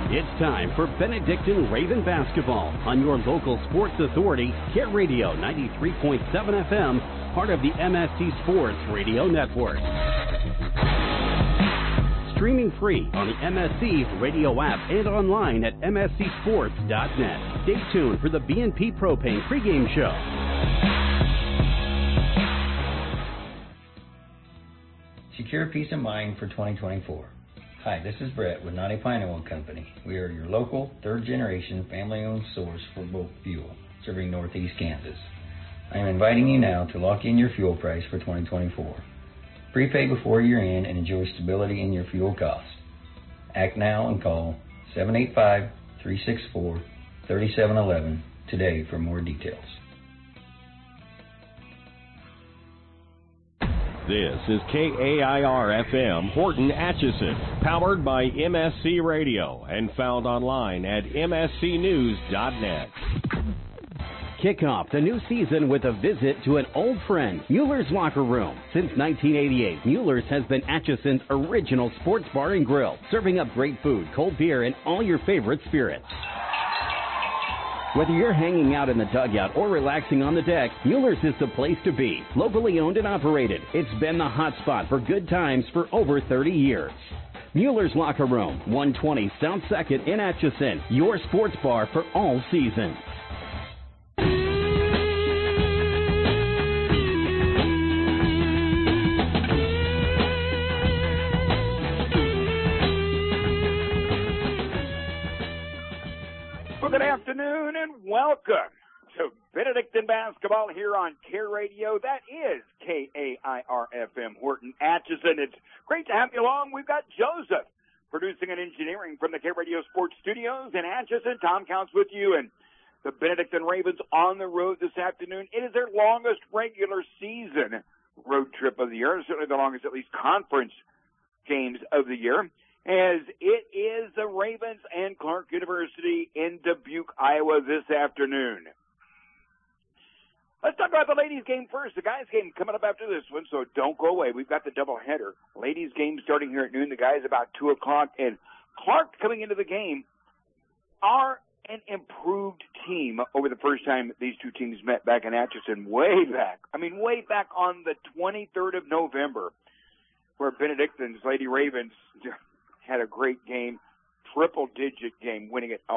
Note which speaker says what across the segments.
Speaker 1: It's time for Benedictine Raven Basketball on your local sports authority, Care Radio 93.7 FM, part of the MSC Sports Radio Network. Streaming free on the MSC radio app and online at mscsports.net. Stay tuned for the B&P Propane pregame show.
Speaker 2: Secure peace of mind for 2024. Hi, this is Brett with Naughty Pine Oil Company. We are your local, third-generation, family-owned source for bulk fuel, serving Northeast Kansas. I am inviting you now to lock in your fuel price for 2024. Prepay before year-end and enjoy stability in your fuel costs. Act now and call 785-364-3711 today for more details.
Speaker 3: This is KAIR-FM Horton Atchison, powered by MSC Radio and found online at mscnews.net.
Speaker 1: Kick off the new season with a visit to an old friend, Mueller's Locker Room. Since 1988, Mueller's has been Atchison's original sports bar and grill, serving up great food, cold beer, and all your favorite spirits. Whether you're hanging out in the dugout or relaxing on the deck, Mueller's is the place to be. Locally owned and operated, it's been the hot spot for good times for over 30 years. Mueller's Locker Room, 120 South 2nd in Atchison, your sports bar for all seasons.
Speaker 4: Good afternoon and welcome to Benedictine Basketball here on Care Radio. That is KAIR-FM Horton Atchison. It's great to have you along. We've got Joseph producing and engineering from the Care Radio Sports Studios in Atchison. Tom Counts with you, and the Benedictine Ravens on the road this afternoon. It is their longest regular season road trip of the year, certainly the longest at least conference games of the year, as it is the Ravens and Clark University in Dubuque, Iowa this afternoon. Let's talk about the ladies' game first. The guys' game coming up after this one, so don't go away. We've got the doubleheader. Ladies' game starting here at noon. The guys about 2 o'clock. And Clark coming into the game are an improved team over the first time these two teams met back in Atchison way back on the 23rd of November, where Benedictine's Lady Ravens had a great game, triple-digit game, winning it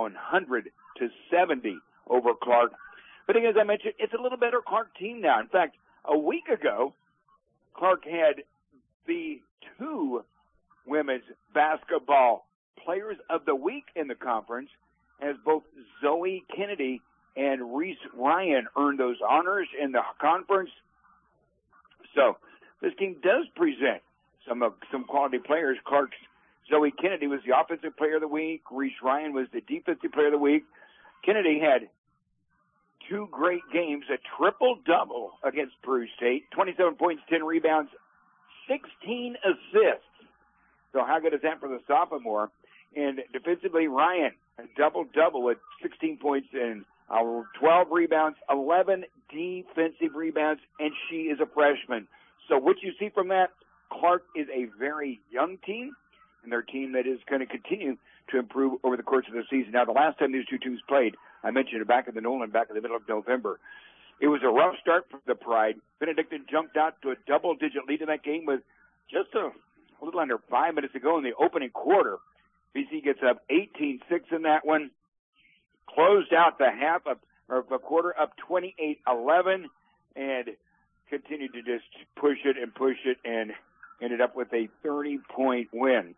Speaker 4: 100-70 over Clark. But as I mentioned, it's a little better Clark team now. In fact, a week ago, Clark had the 2 women's basketball players of the week in the conference, as both Zoe Kennedy and Reese Ryan earned those honors in the conference. So this team does present some quality players. Clark's Zoe Kennedy was the offensive player of the week. Reese Ryan was the defensive player of the week. Kennedy had 2 great games, a triple-double against Peru State, 27 points, 10 rebounds, 16 assists. So how good is that for the sophomore? And defensively, Ryan, a double-double with 16 points and 12 rebounds, 11 defensive rebounds, and she is a freshman. So what you see from that, Clark is a very young team, and their team that is going to continue to improve over the course of the season. Now, the last time these two teams played, I mentioned it back in the Nolan, back in the middle of November. It was a rough start for the Pride. Benedictine jumped out to a double-digit lead in that game with just a little under 5 minutes to go in the opening quarter. BC gets up 18-6 in that one. Closed out the quarter up 28-11 and continued to just push it and ended up with a 30-point win.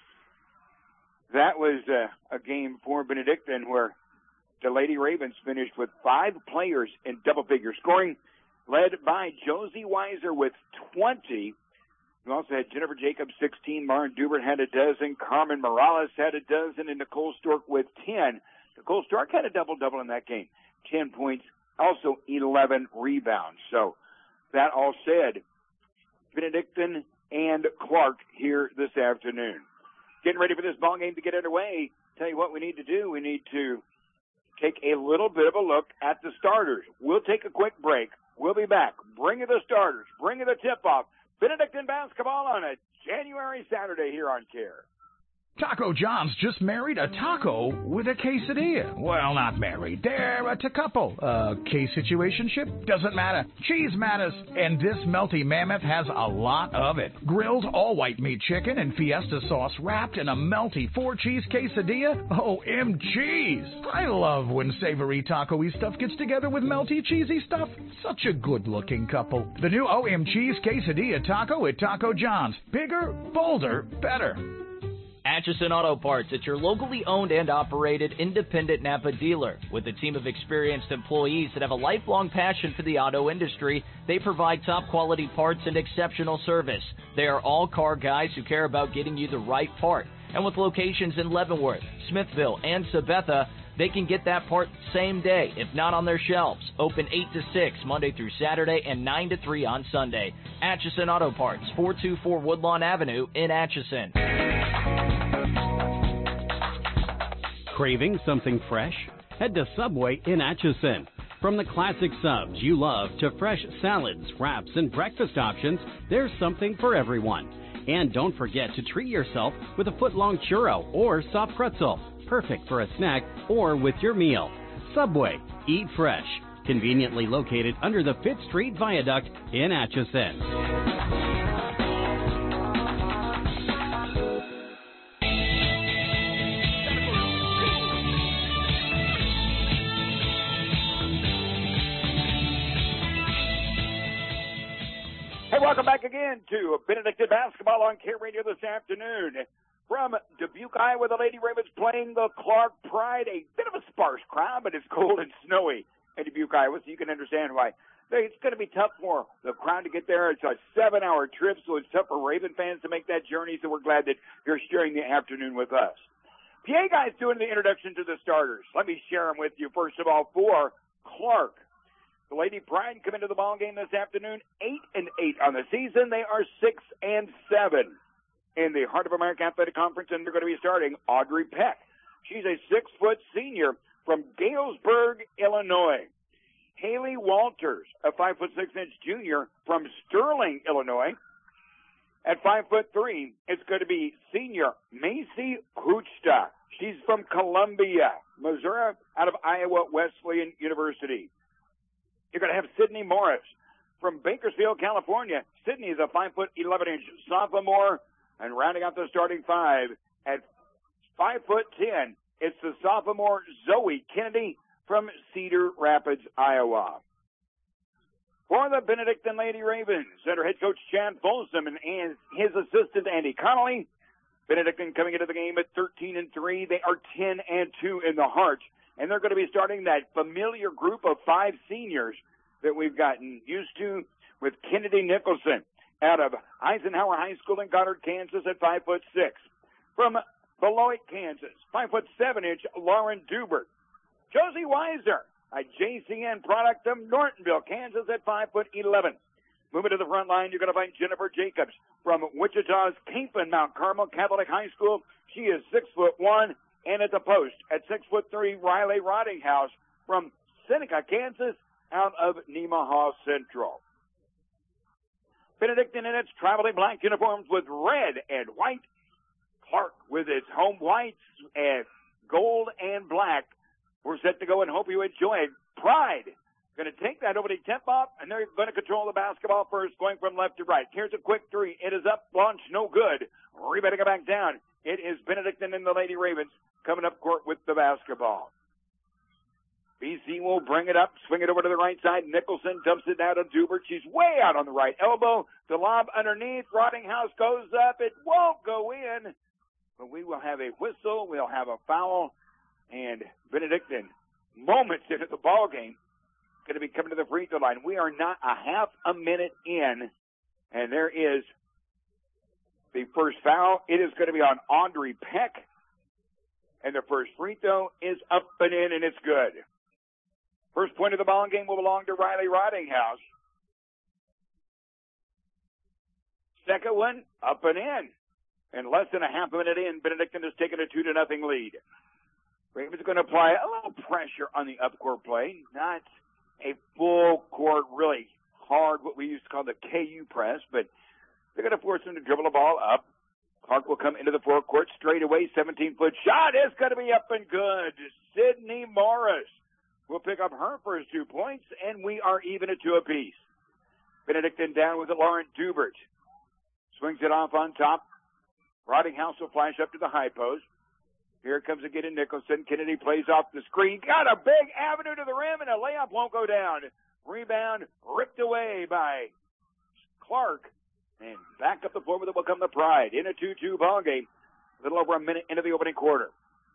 Speaker 4: That was a game for Benedictine where the Lady Ravens finished with 5 players in double-figure scoring, led by Josie Weiser with 20. We also had Jennifer Jacobs, 16. Lauren Dubert had a dozen. Carmen Morales had a dozen. And Nicole Stork with 10. Nicole Stork had a double-double in that game. 10 points, also 11 rebounds. So that all said, Benedictine and Clark here this afternoon. Getting ready for this ball game to get underway. Tell you what we need to do. We need to take a little bit of a look at the starters. We'll take a quick break. We'll be back. Bring you the starters. Bring you the tip-off. Benedictine basketball on a January Saturday here on Care.
Speaker 5: Taco John's just married a taco with a quesadilla. Well, not married. They're a couple. K-situationship? Doesn't matter. Cheese matters. And this melty mammoth has a lot of it. Grilled all-white meat chicken and fiesta sauce wrapped in a melty 4-cheese quesadilla. OMGs! I love when savory taco-y stuff gets together with melty cheesy stuff. Such a good-looking couple. The new OMG's quesadilla taco at Taco John's. Bigger, bolder, better.
Speaker 6: Atchison Auto Parts, it's your locally owned and operated independent Napa dealer. With a team of experienced employees that have a lifelong passion for the auto industry, they provide top quality parts and exceptional service. They are all car guys who care about getting you the right part. And with locations in Leavenworth, Smithville, and Sabetha, they can get that part same day, if not on their shelves. Open 8 to 6 Monday through Saturday and 9 to 3 on Sunday. Atchison Auto Parts, 424 Woodlawn Avenue in Atchison.
Speaker 1: Craving something fresh? Head to Subway in Atchison. From the classic subs you love to fresh salads, wraps, and breakfast options, there's something for everyone. And don't forget to treat yourself with a foot-long churro or soft pretzel. Perfect for a snack or with your meal. Subway. Eat fresh. Conveniently located under the 5th Street Viaduct in Atchison.
Speaker 4: Hey, welcome back again to Benedictine Basketball on K Radio this afternoon. From Dubuque, Iowa, the Lady Ravens playing the Clark Pride. A bit of a sparse crowd, but it's cold and snowy in Dubuque, Iowa, so you can understand why. It's going to be tough for the crowd to get there. It's a 7-hour trip, so it's tough for Raven fans to make that journey, so we're glad that you're sharing the afternoon with us. PA guys doing the introduction to the starters. Let me share them with you. First of all, for Clark. The Lady Pride come into the ball game this afternoon, 8-8 on the season. They are 6-7 in the Heart of America Athletic Conference, and they're going to be starting Audrey Peck. She's a 6-foot senior from Galesburg, Illinois. Haley Walters, a 5'6" junior from Sterling, Illinois. At 5'3", it's going to be senior Macy Kruchta. She's from Columbia, Missouri, out of Iowa Wesleyan University. You're going to have Sydney Morris from Bakersfield, California. Sydney is a 5'11" sophomore, and rounding out the starting five at 5'10", it's the sophomore Zoe Kennedy from Cedar Rapids, Iowa. For the Benedictine Lady Ravens, under head coach Chad Folsom and his assistant Andy Connolly, Benedictine coming into the game at 13-3. They are 10-2 in the Heart. And they're going to be starting that familiar group of 5 seniors that we've gotten used to, with Kennedy Nicholson out of Eisenhower High School in Goddard, Kansas at 5'6". From Beloit, Kansas, 5'7" Lauren Dubert. Josie Weiser, a JCN product of Nortonville, Kansas at 5'11". Moving to the front line, you're going to find Jennifer Jacobs from Wichita's Kapaun Mount Carmel Catholic High School. She is 6'1". And at the post, at 6'3", Riley Rottinghouse from Seneca, Kansas, out of Nemaha Central. Benedictine in its traveling black uniforms with red and white. Clark with its home whites and gold and black. We're set to go and hope you enjoy it. Pride going to take that over to tip-off, and they're going to control the basketball first, going from left to right. Here's a quick three. It is up, launch, no good. Rebounding it back down. It is Benedictine and the Lady Ravens coming up court with the basketball. BC will bring it up, swing it over to the right side. Nicholson dumps it down to Dubert. She's way out on the right elbow. The lob underneath. Rottinghouse goes up. It won't go in. But we will have a whistle. We'll have a foul. And Benedictine, moments into the ball game, going to be coming to the free throw line. We are not a half a minute in. And there is the first foul. It is going to be on Audrey Peck. And the first free throw is up and in, and it's good. First point of the ball game will belong to Riley Rottinghouse. Second one, up and in. And less than a half a minute in, Benedictine has taken a 2-0 lead. Ravens going to apply a little pressure on the up-court play. Not a full court, really hard, what we used to call the KU press, but they're going to force them to dribble the ball up Clark will come into the forecourt straight away. 17-foot shot is going to be up and good. Sydney Morris will pick up her first 2 points, and we are even at 2 apiece. Benedictine down with it. Lauren Dubert swings it off on top. Rottinghouse will flash up to the high post. Here comes again in Nicholson. Kennedy plays off the screen. Got a big avenue to the rim, and a layup won't go down. Rebound ripped away by Clark. And back up the floor with it will come the Pride. In a 2-2 ball game. A little over a minute into the opening quarter.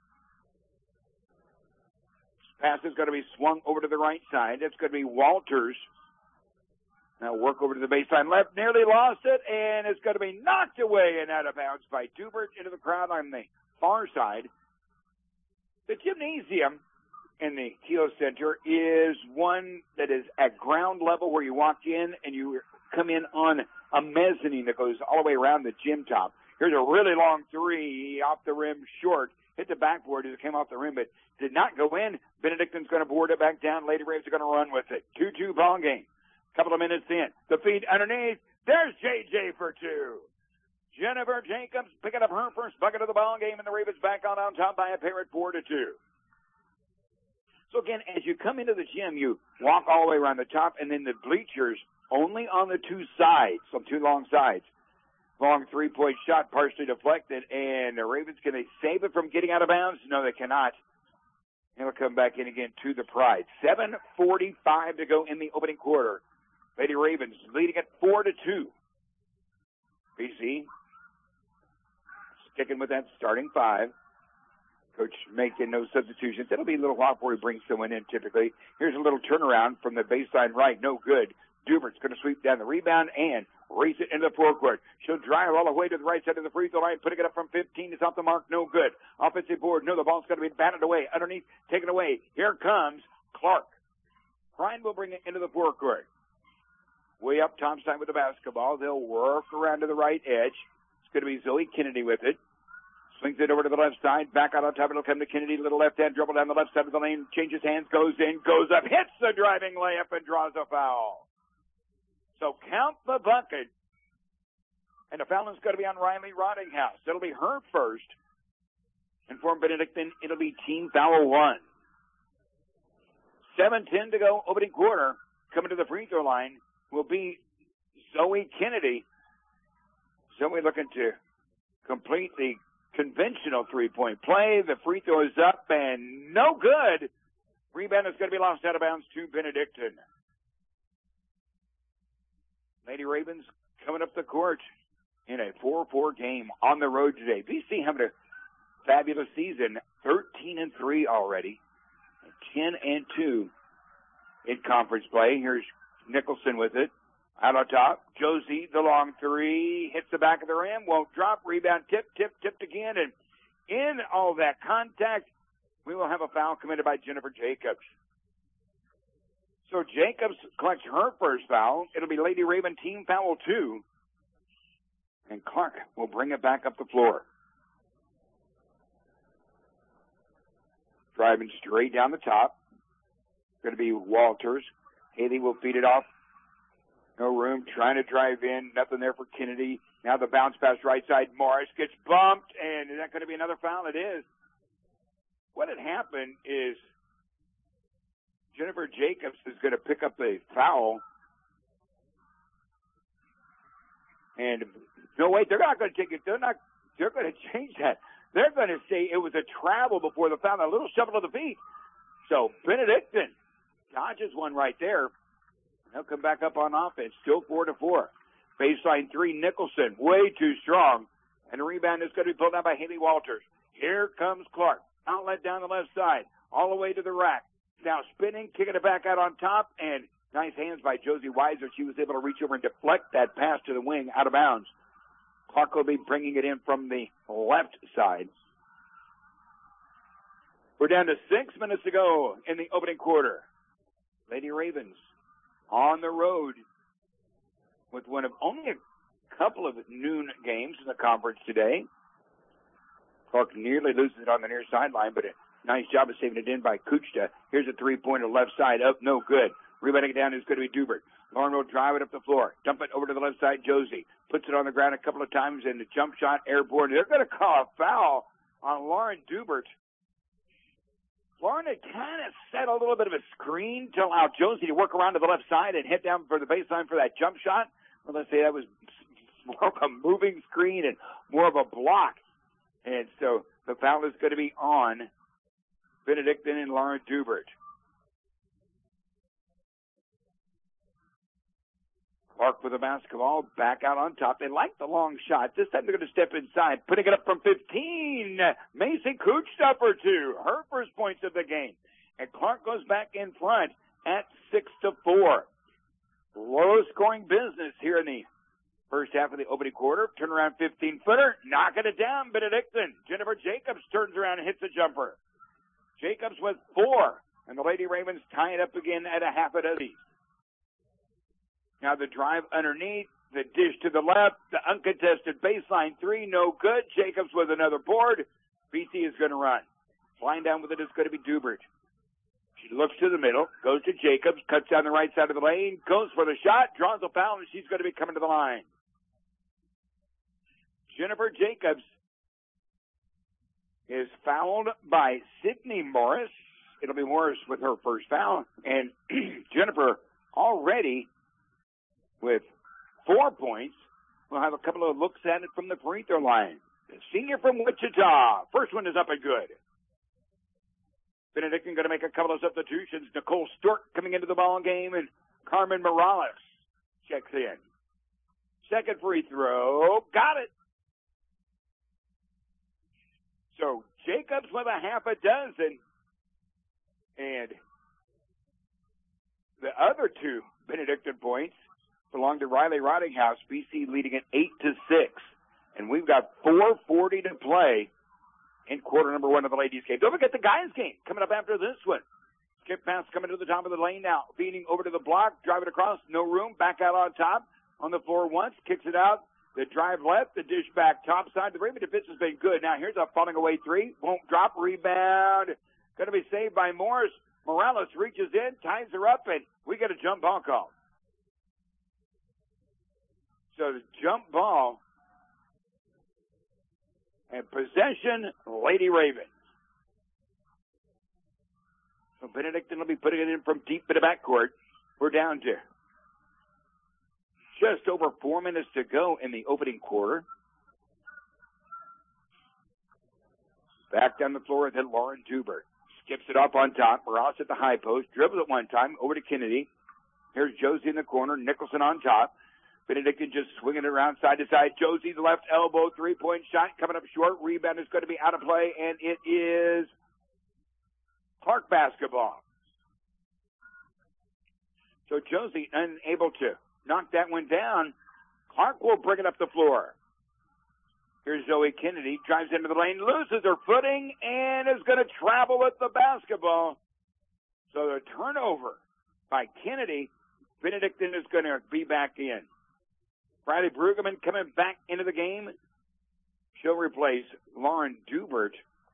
Speaker 4: Pass is going to be swung over to the right side. It's going to be Walters. Now work over to the baseline left. Nearly lost it, and it's going to be knocked away and out of bounds by Dubert into the crowd on the far side. The gymnasium in the Keough Center is one that is at ground level where you walk in and you come in on a mezzanine that goes all the way around the gym top. Here's a really long three off the rim short. Hit the backboard as it came off the rim, but did not go in. Benedictine's going to board it back down. Lady Braves are going to run with it. 2-2 ball game. Couple of minutes in. The feed underneath. There's JJ for 2. Jennifer Jacobs picking up her first bucket of the ball game, and the Ravens back on top by a pair at 4-2. So again, as you come into the gym, you walk all the way around the top, and then the bleachers only on the 2 sides, so 2 long sides. Long 3-point shot partially deflected, and the Ravens, can they save it from getting out of bounds? No, they cannot. It'll come back in again to the Pride. 7:45 to go in the opening quarter. Lady Ravens leading at 4-2. BC sticking with that starting 5. Coach making no substitutions. It'll be a little while before he brings someone in typically. Here's a little turnaround from the baseline right. No good. Dubert's going to sweep down the rebound and race it into the forecourt. She'll drive all the way to the right side of the free throw line, putting it up from 15. It's off the mark. No good. Offensive board. No, the ball's going to be batted away. Underneath, taken away. Here comes Clark. Pride will bring it into the forecourt. Way up top side with the basketball. They'll work around to the right edge. It's going to be Zoe Kennedy with it. Swings it over to the left side. Back out on top. It'll come to Kennedy. Little left hand dribble down the left side of the lane. Changes hands. Goes in. Goes up. Hits the driving layup and draws a foul. So count the bucket. And the foul is going to be on Riley Rottinghouse. It'll be her first. And for Benedictine, it'll be team foul 1. 7:10 to go. Opening quarter. Coming to the free throw line will be Zoe Kennedy. Zoe looking to complete the conventional 3-point play. The free throw is up and no good. Rebound is going to be lost out of bounds to Benedictine. Lady Ravens coming up the court in a 4-4 game on the road today. BC having a fabulous season. 13-3 already. 10-2 in conference play. Here's Nicholson with it. Out on top. Josie, the long 3. Hits the back of the rim. Won't drop. Rebound tipped again. And in all that contact, we will have a foul committed by Jennifer Jacobs. So Jacobs collects her first foul. It'll be Lady Raven team foul 2. And Clark will bring it back up the floor. Driving straight down the top. Going to be Walters. Haley will feed it off. No room. Trying to drive in. Nothing there for Kennedy. Now the bounce pass right side. Morris gets bumped. And is that going to be another foul? It is. What had happened is Jennifer Jacobs is going to pick up a foul. And no, wait, they're not going to take it. They're going to change that. They're going to say it was a travel before the foul, a little shovel to the feet. So Benedictine dodges one right there. They'll come back up on offense. Still 4-4. Baseline 3, Nicholson. Way too strong. And the rebound is going to be pulled out by Haley Walters. Here comes Clark. Outlet down the left side. All the way to the rack. Now spinning, kicking it back out on top. And nice hands by Josie Weiser. She was able to reach over and deflect that pass to the wing out of bounds. Clark will be bringing it in from the left side. We're down to 6 minutes to go in the opening quarter. Lady Ravens on the road with one of only a couple of noon games in the conference today. Clark nearly loses it on the near sideline, but a nice job of saving it in by Kuchta. Here's a 3-pointer left side up, no good. Rebounding it down is going to be Dubert. Lauren will drive it up the floor. Dump it over to the left side. Josie puts it on the ground a couple of times, and the jump shot airborne. They're going to call a foul on Lauren Dubert. Lauren had kind of set a little bit of a screen to allow Josie to work around to the left side and hit down for the baseline for that jump shot. Well, let's say that was more of a moving screen and more of a block. And so the foul is going to be on Benedictine and Lauren Dubert. Clark with the basketball, back out on top. They like the long shot. This time they're going to step inside, putting it up from 15. Macy Kuchstuffer, too. Her first points of the game. And Clark goes back in front at 6-4. Low-scoring business here in the first half of the opening quarter. Turnaround 15-footer, knocking it down. Benedictine. Jennifer Jacobs turns around and hits a jumper. Jacobs with 4. And the Lady Ravens tie it up again at a half a dozen. Now the drive underneath, the dish to the left, the uncontested baseline 3, no good. Jacobs with another board. BC is going to run. Flying down with it is going to be Dubert. She looks to the middle, goes to Jacobs, cuts down the right side of the lane, goes for the shot, draws a foul, and she's going to be coming to the line. Jennifer Jacobs is fouled by Sydney Morris. It'll be Morris with her first foul. And Jennifer already with 4 points. We'll have a couple of looks at it from the free throw line. The senior from Wichita. First one is up and good. Benedictine going to make a couple of substitutions. Nicole Stork coming into the ball game, and Carmen Morales checks in. Second free throw. Got it. So Jacobs with a half a dozen. And the other 2 Benedictine points belong to Riley Rottinghouse. BC leading at 8-6. And we've got 4:40 to play in quarter number 1 of the ladies' game. Don't forget the guys' game coming up after this one. Skip pass coming to the top of the lane now. Feeding over to the block. Drive it across. No room. Back out on top. On the floor once. Kicks it out. The drive left. The dish back top side. The Raven defense has been good. Now here's a falling away 3. Won't drop. Rebound. Going to be saved by Morris. Morales reaches in. Ties her up. And we get a jump ball call. So the jump ball and possession, Lady Ravens. So Benedictine will be putting it in from deep in the backcourt. We're down to just over 4 minutes to go in the opening quarter. Back down the floor, then Lauren Dubert. Skips it up on top. Morales at the high post. Dribbles it one time. Over to Kennedy. Here's Josie in the corner. Nicholson on top. Benedictine just swinging it around side to side. Josie, the left elbow, 3-point shot coming up short. Rebound is going to be out of play, and it is Clark basketball. So Josie unable to knock that one down. Clark will bring it up the floor. Here's Zoe Kennedy, drives into the lane, loses her footing, and is going to travel with the basketball. So the turnover by Kennedy, Benedictine is going to be back in. Riley Brueggemann coming back into the game. She'll replace Lauren Dubert.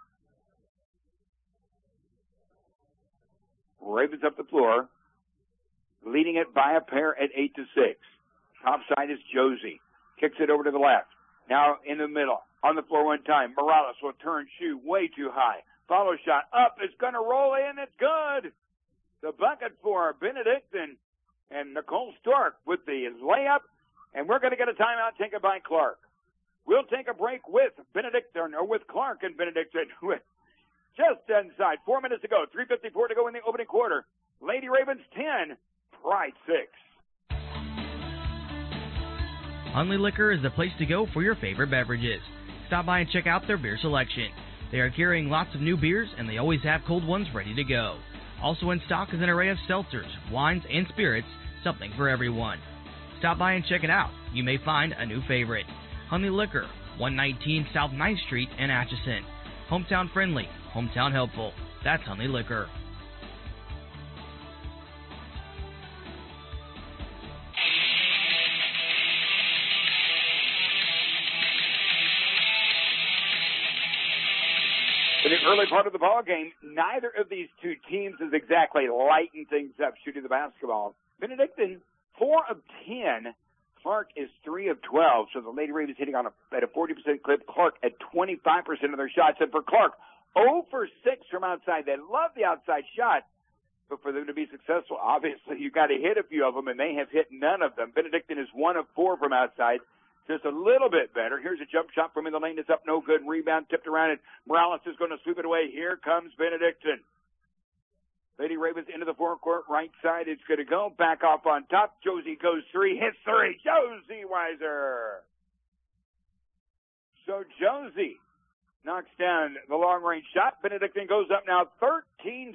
Speaker 4: Ravens up the floor, leading it by a pair at 8-6. Top side is Josie. Kicks it over to the left. Now in the middle. On the floor one time. Morales will turn, shoot way too high. Follow shot up. It's going to roll in. It's good. The bucket for Benedictine. And Nicole Stork with the layup. And we're going to get a timeout taken by Clark. We'll take a break with Benedictine, or with Clark and Benedictine. With just inside 4 minutes to go. 3:54 to go in the opening quarter. Lady Ravens 10, Pride 6.
Speaker 7: Hunley Liquor is the place to go for your favorite beverages. Stop by and check out their beer selection. They are carrying lots of new beers, and they always have cold ones ready to go. Also in stock is an array of seltzers, wines, and spirits, something for everyone. Stop by and check it out. You may find a new favorite. Hunley Liquor, 119 South 9th Street in Atchison. Hometown friendly, hometown helpful. That's Hunley Liquor.
Speaker 4: In the early part of the ball game, neither of these two teams has exactly lightened things up shooting the basketball. Benedictine 4 of 10. Clark is 3 of 12, so the Lady Ravens hitting at a 40% clip. Clark at 25% of their shots. And for Clark, 0 for 6 from outside. They love the outside shot, but for them to be successful, obviously you got to hit a few of them, and they have hit none of them. Benedictine is 1 of 4 from outside, just a little bit better. Here's a jump shot from in the lane. It's up, no good. Rebound tipped around, and Morales is going to sweep it away. Here comes Benedictine. Lady Ravens into the forecourt, right side. It's going to go back off on top. Josie goes 3, hits 3. Josie Weiser. So Josie knocks down the long-range shot. Benedictine goes up now 13-6.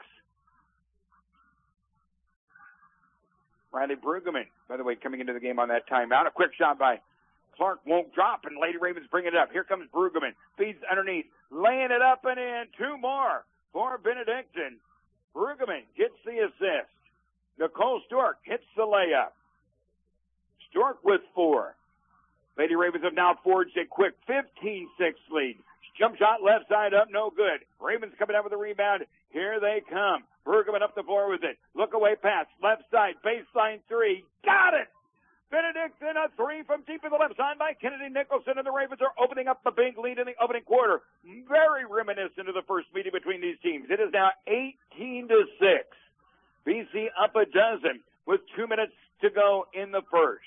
Speaker 4: Riley Brueggemann, by the way, coming into the game on that timeout. A quick shot by Clark, won't drop, and Lady Ravens bring it up. Here comes Brueggemann. Feeds underneath, laying it up and in. 2 more for Benedictine. Brueggemann gets the assist. Nicole Stork hits the layup. Stork with 4. Lady Ravens have now forged a quick 15-6 lead. Jump shot left side up, no good. Ravens coming out with a rebound. Here they come. Brueggemann up the floor with it. Look away pass. Left side, baseline 3. Got it! Benedictine, a 3 from deep in the left side by Kennedy Nicholson, and the Ravens are opening up the big lead in the opening quarter. Very reminiscent of the first meeting between these teams. It is now 18-6. BC up a dozen with 2 minutes to go in the first.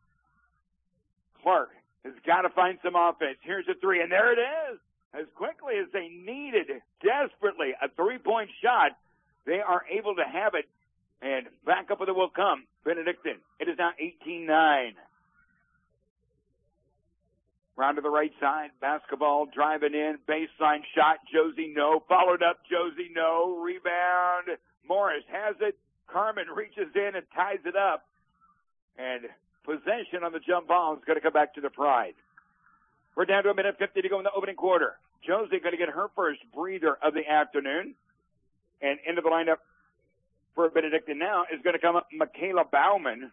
Speaker 4: Clark has got to find some offense. Here's a 3, and there it is. As quickly as they needed desperately a 3-point shot, they are able to have it, and back up with it will come. Benedictine. It is now 18-9. Round to the right side. Basketball driving in. Baseline shot. Josie, no. Followed up. Josie, no. Rebound. Morris has it. Carmen reaches in and ties it up. And possession on the jump ball is going to come back to the Pride. We're down to 1:50 to go in the opening quarter. Josie going to get her first breather of the afternoon. And into the lineup for Benedictine now is going to come up Michaela Bauman.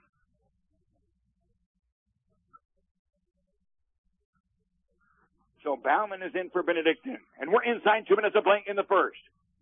Speaker 4: So Bauman is in for Benedictine. And we're inside 2 minutes of play in the first.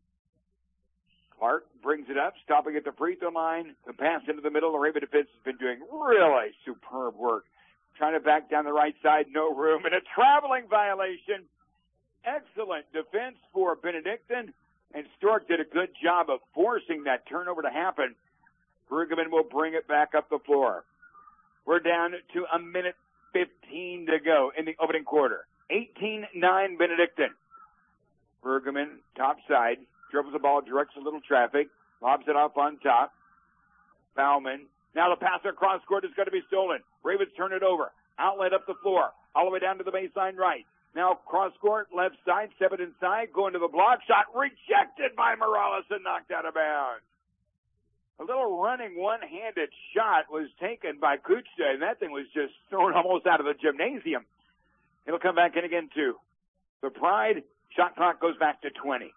Speaker 4: Clark brings it up, stopping at the free throw line. The pass into the middle. The Raven defense has been doing really superb work. Trying to back down the right side, no room. And a traveling violation. Excellent defense for Benedictine. And Stork did a good job of forcing that turnover to happen. Brueggemann will bring it back up the floor. We're down to 1:15 to go in the opening quarter. 18-9 Benedictine. Brueggemann, top side, dribbles the ball, directs a little traffic, lobs it off on top. Bauman. Now the pass across court is going to be stolen. Ravens turn it over. Outlet up the floor, all the way down to the baseline right. Now cross court, left side, 7 inside, going to the block. Shot rejected by Morales and knocked out of bounds. A little running one-handed shot was taken by Kuchta, and that thing was just thrown almost out of the gymnasium. It'll come back in again, too. The Pride, shot clock goes back to 20.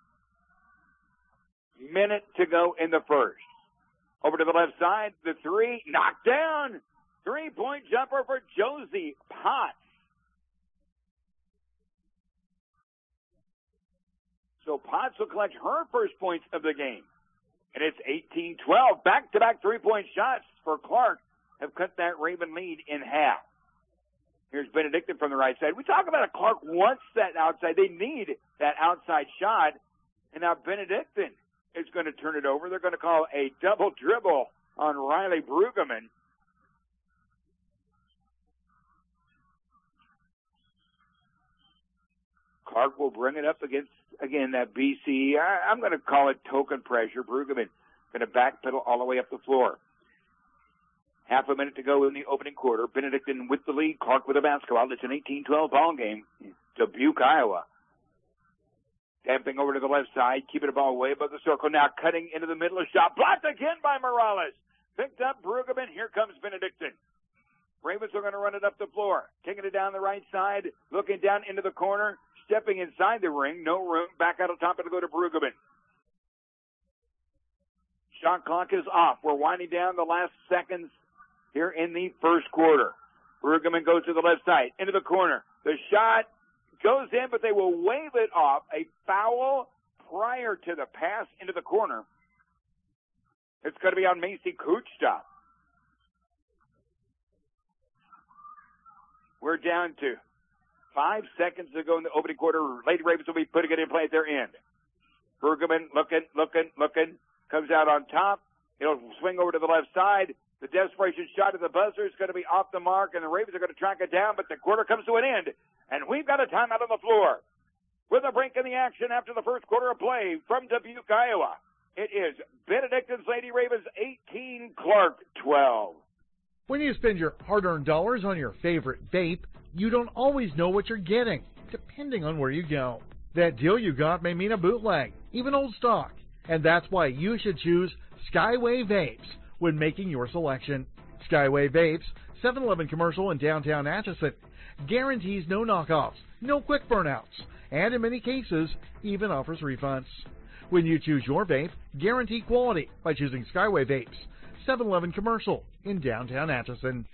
Speaker 4: Minute to go in the first. Over to the left side, the 3, knocked down. 3-point jumper for Josie Potts. So Potts will collect her first points of the game. And it's 18-12. Back-to-back 3-point shots for Clark have cut that Raven lead in half. Here's Benedictine from the right side. We talk about it. Clark wants that outside. They need that outside shot. And now Benedictine is going to turn it over. They're going to call a double dribble on Riley Brueggemann. Clark will bring it up against, again, that BC. I'm going to call it token pressure. Brueggemann going to backpedal all the way up the floor. Half a minute to go in the opening quarter. Benedictine with the lead. Clark with a basketball. It's an 18-12 ball game. Dubuque, Iowa. Damping over to the left side. Keeping the ball way above the circle. Now cutting into the middle of the shot. Blocked again by Morales. Picked up Brueggemann. Here comes Benedictine. Ravens are going to run it up the floor. Taking it down the right side. Looking down into the corner. Stepping inside the ring. No room. Back out on top. It'll go to Brueggemann. Shot clock is off. We're winding down the last seconds here in the first quarter. Brueggemann goes to the left side. Into the corner. The shot goes in, but they will wave it off. A foul prior to the pass into the corner. It's going to be on Macy Kuchta. We're down to 5 seconds to go in the opening quarter. Lady Ravens will be putting it in play at their end. Bergman looking, comes out on top. It'll swing over to the left side. The desperation shot at the buzzer is going to be off the mark, and the Ravens are going to track it down, but the quarter comes to an end, and we've got a timeout on the floor. With a break in the action after the first quarter of play from Dubuque, Iowa, it is Benedictine's Lady Ravens 18, Clark 12.
Speaker 8: When you spend your hard-earned dollars on your favorite vape, you don't always know what you're getting, depending on where you go. That deal you got may mean a bootleg, even old stock, and that's why you should choose Skyway Vapes when making your selection. Skyway Vapes, 7-Eleven commercial in downtown Atchison, guarantees no knockoffs, no quick burnouts, and in many cases, even offers refunds. When you choose your vape, guarantee quality by choosing Skyway Vapes, 7-Eleven commercial in downtown Atchison.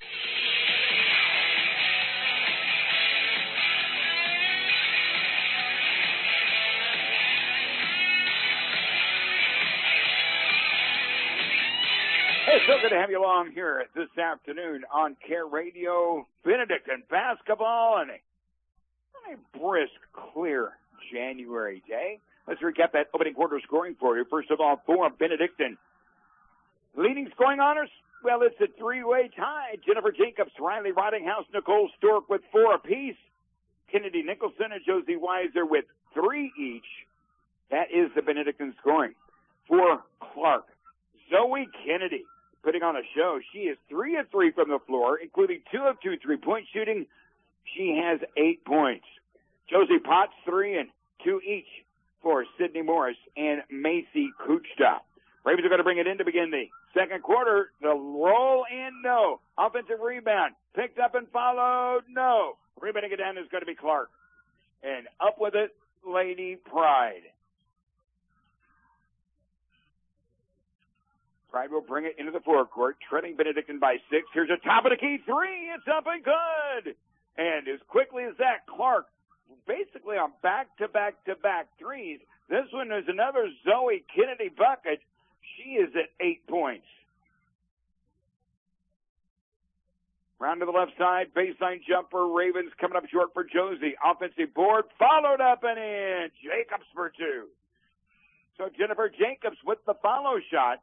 Speaker 4: Hey, so good to have you along here this afternoon on Care Radio. Benedictine basketball and a brisk, clear January day. Let's recap that opening quarter scoring for you. First of all, for Benedictine. Leading scoring honors, well, it's a three-way tie. Jennifer Jacobs, Riley Rottinghouse, Nicole Stork with 4 apiece. Kennedy Nicholson and Josie Weiser with 3 each. That is the Benedictine scoring. For Clark, Zoe Kennedy putting on a show. She is 3 of 3 from the floor, including 2 of 2 3-point shooting. She has 8 points. Josie Potts, 3 and 2 each for Sydney Morris and Macy Kuchta. Ravens are going to bring it in to begin the second quarter. The roll in, no. Offensive rebound. Picked up and followed, no. Rebounding it down is going to be Clark. And up with it, Lady Pride. Pride will bring it into the forecourt, treading Benedictine by 6. Here's a top of the key 3. It's up and good. And as quickly as that, Clark basically on back-to-back-to-back threes. This one is another Zoe Kennedy bucket. She is at 8 points. Round to the left side, baseline jumper. Ravens coming up short for Josie. Offensive board, followed up and in. Jacobs for 2. So Jennifer Jacobs with the follow shot.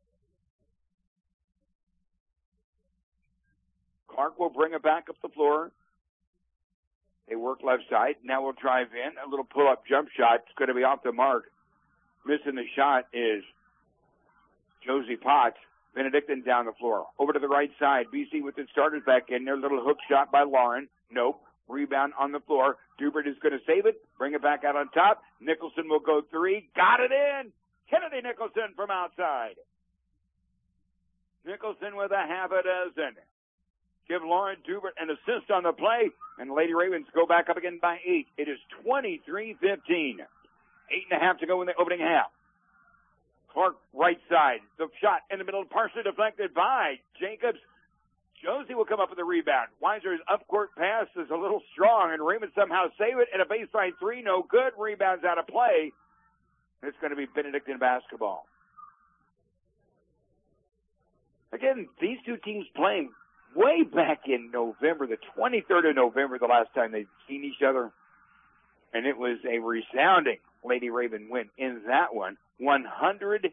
Speaker 4: Clark will bring it back up the floor. They work left side. Now we'll drive in. A little pull-up jump shot. It's going to be off the mark. Missing the shot is Josie Potts. Benedictine down the floor. Over to the right side. BC with the starters back in there. Little hook shot by Lauren. Nope. Rebound on the floor. Dubert is going to save it. Bring it back out on top. Nicholson will go 3. Got it in. Kennedy Nicholson from outside. Nicholson with a half a dozen. Give Lauren Dubert an assist on the play, and the Lady Ravens go back up again by 8. It is 23-15. 8.5 to go in the opening half. Clark right side. The shot in the middle, partially deflected by Jacobs. Josie will come up with the rebound. Weiser's up-court pass is a little strong, and Ravens somehow save it, and a baseline 3, no good. Rebounds out of play. It's going to be Benedictine basketball. Again, these two teams playing way back in November, the 23rd of November, the last time they'd seen each other. And it was a resounding Lady Raven win in that one, 100-70.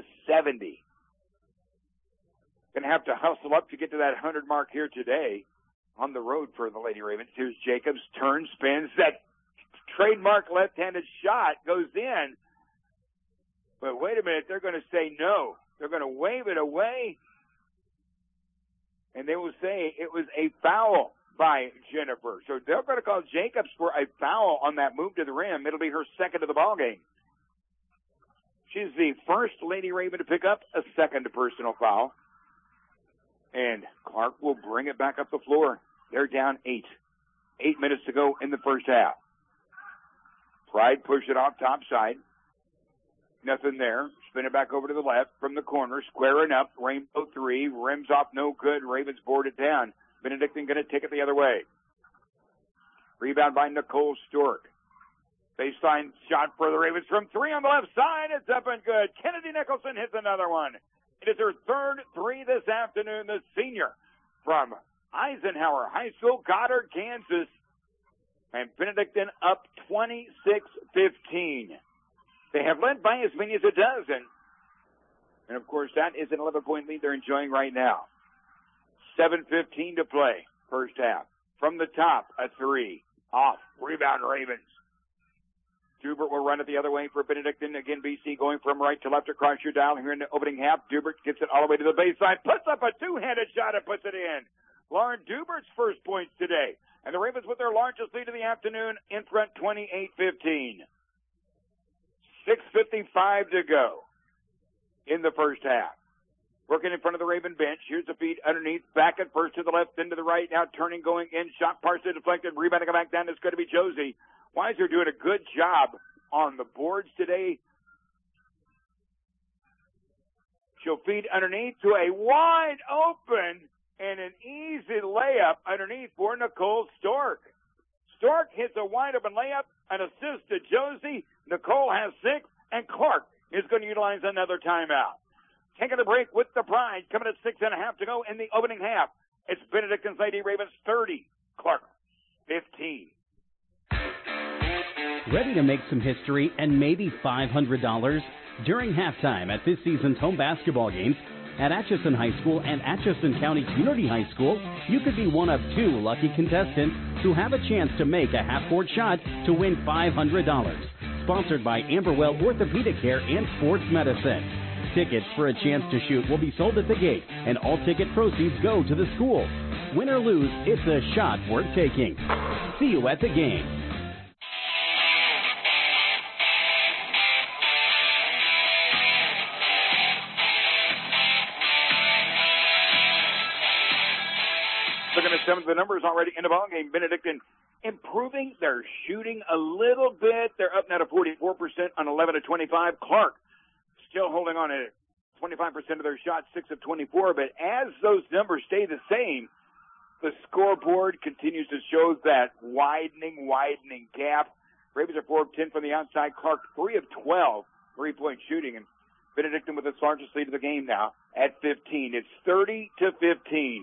Speaker 4: Going to have to hustle up to get to that 100 mark here today on the road for the Lady Ravens. Here's Jacobs, turns, spins. That trademark left-handed shot goes in. But wait a minute, they're going to say no. They're going to wave it away. And they will say it was a foul by Jennifer. So they're going to call Jacobs for a foul on that move to the rim. It'll be her second of the ballgame. She's the first Lady Raven to pick up a second personal foul. And Clark will bring it back up the floor. They're down 8. 8 minutes to go in the first half. Pride push it off top side. Nothing there. Spin it back over to the left from the corner. Squaring up. Rainbow 3. Rims off no good. Ravens board it down. Benedictine going to take it the other way. Rebound by Nicole Stork. Baseline shot for the Ravens from 3 on the left side. It's up and good. Kennedy Nicholson hits another one. It is her third 3 this afternoon. The senior from Eisenhower High School, Goddard, Kansas. And Benedictine up 26-15. They have led by as many as a dozen. And, of course, that is an 11-point lead they're enjoying right now. 7:15 to play, first half. From the top, a three. Off. Rebound, Ravens. Dubert will run it the other way for Benedictine. Again, BC going from right to left across your dial here in the opening half. Dubert gets it all the way to the baseline, puts up a two-handed shot and puts it in. Lauren Dubert's first points today. And the Ravens with their largest lead of the afternoon in front, 28-15. 6:55 to go in the first half. Working in front of the Raven bench. Here's the feed underneath. Back at first to the left, then to the right. Now turning, going in. Shot partially deflected. Rebounding back down. It's going to be Josie. Weiser doing a good job on the boards today. She'll feed underneath to a wide open and an easy layup underneath for Nicole Stork. Stork hits a wide open layup, an assist to Josie. Nicole has 6, and Clark is going to utilize another timeout. Taking a break with the Pride, coming at 6.5 to go in the opening half. It's Benedictine's Lady Ravens 30, Clark 15.
Speaker 1: Ready to make some history and maybe $500? During halftime at this season's home basketball games at Atchison High School and Atchison County Community High School, you could be one of 2 lucky contestants who have a chance to make a half-court shot to win $500. Sponsored by Amberwell Orthopedic Care and Sports Medicine. Tickets for a chance to shoot will be sold at the gate, and all ticket proceeds go to the school. Win or lose, it's a shot worth taking. See you at the game.
Speaker 4: Looking at some of the numbers already in the ballgame, Benedictine improving their shooting a little bit. They're up now to 44% on 11 of 25. Clark still holding on at 25% of their shots, 6 of 24. But as those numbers stay the same, the scoreboard continues to show that widening gap. Ravens are 4 of 10 from the outside. Clark 3 of 12 3-point shooting, and Benedictine with its largest lead of the game now at 15. It's 30-15.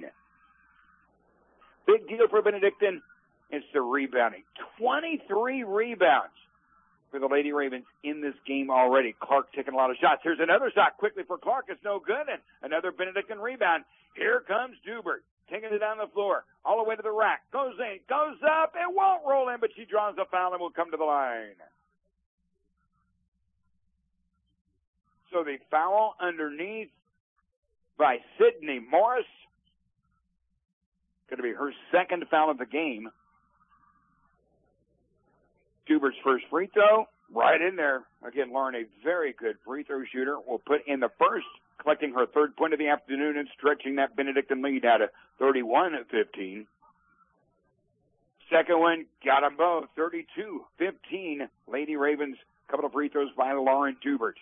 Speaker 4: Big deal for Benedictine is the rebounding. 23 rebounds for the Lady Ravens in this game already. Clark taking a lot of shots. Here's another shot quickly for Clark. It's no good. And another Benedictine rebound. Here comes Dubert. Taking it down the floor. All the way to the rack. Goes in. Goes up. It won't roll in, but she draws a foul and will come to the line. So the foul underneath by Sydney Morris. Going to be her second foul of the game. Dubert's first free throw, right in there. Again, Lauren, a very good free throw shooter, will put in the first, collecting her third point of the afternoon and stretching that Benedictine lead out of 31-15. Second one, got them both, 32-15. Lady Ravens, couple of free throws by Lauren Dubert.